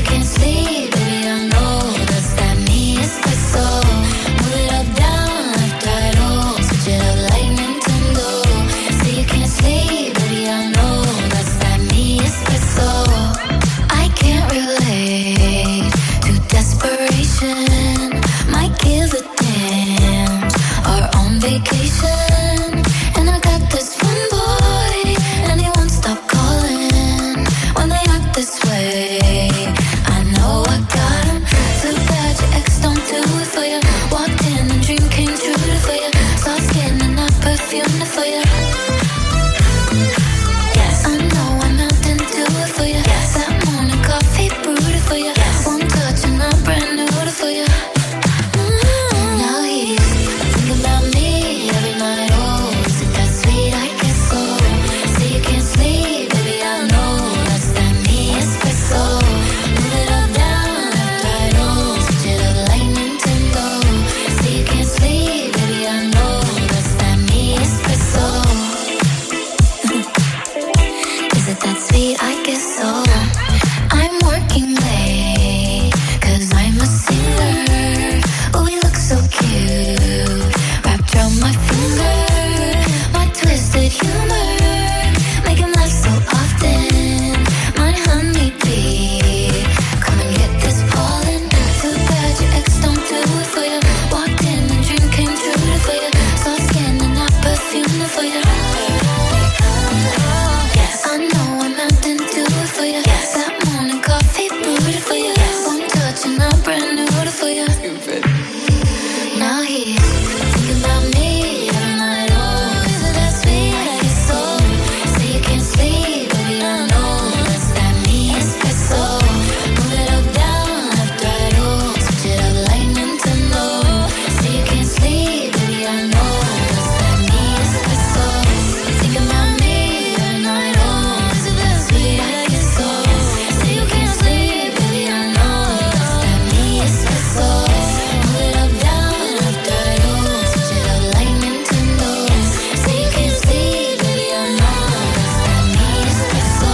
for you. One touch and I'm brand new for you. Now here, think about me every night. Oh, is it that sweet? I get so. Say you can't sleep, baby, I know. That's that me espresso. Move it up, down, left, right, oh. Switch it up like Nintendo. Say you can't sleep, baby, I know. That's that me espresso. Think about me every night. Oh, is it that sweet? I get so. Say you can't sleep, baby, I know. That's that me espresso. Move it up, down, left, right, oh. Switch it up like Nintendo. Say you can't sleep, baby, I know. That's that me espresso.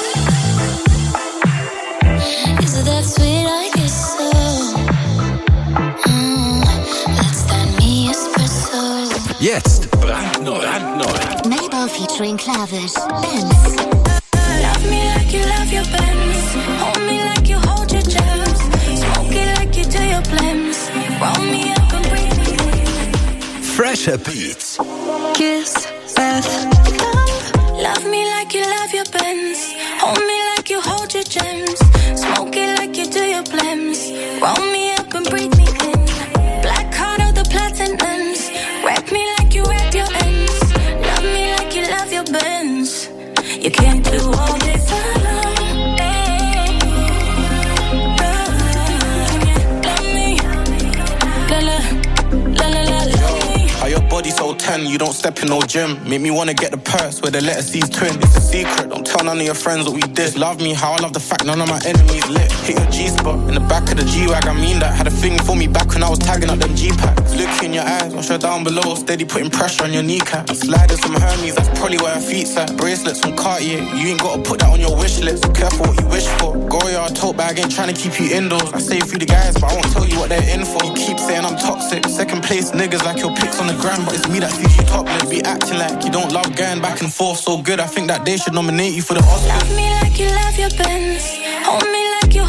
Is it that sweet? I guess so. Mm, that's that me espresso. Jetzt brandneu. brandneu. Maybell featuring Klavish. Benz. Love me like you love your Benz. Hold me like you hold your gems. Smoke it like you do your blends. Roll me up and breathe me in. Fresher Beats. Kiss, F, love me like you love your Benz. Hold me like you hold your gems. Smoke it like you do your blends. Roll me up and breathe me in. Black heart of the platinums. Wrap me like you wrap your ends. Love me like you love your Benz. You can't do all this alone. Love me, la la, la la la, love me. How your body so ten, you don't step in no gym. Make me wanna get the purse where the letter C's twin. It's a secret, don't tell none of your friends what we did. Love me how I love the fact none of my enemies lit. Hit your G-spot in the back of the G-Wag, I mean that. Had a thing for me back when I was tagging up them G-packs. Look in your eyes, wash her down below. Steady putting pressure on your kneecap. Sliders from Hermes, that's probably where her feet's at. Bracelets from Cartier, you ain't gotta put that on your wish list. Careful what you wish for. Goya, tote bag ain't trying to keep you indoors. I say a few the guys, but I won't tell you what they're in for. You keep saying I'm toxic. Second place niggas like your pics on the gram, but it's me that sees you topless. Be acting like you don't love going back and forth so good. I think that they should nominate you for the Oscars. Love me like you love your Benz. Hold me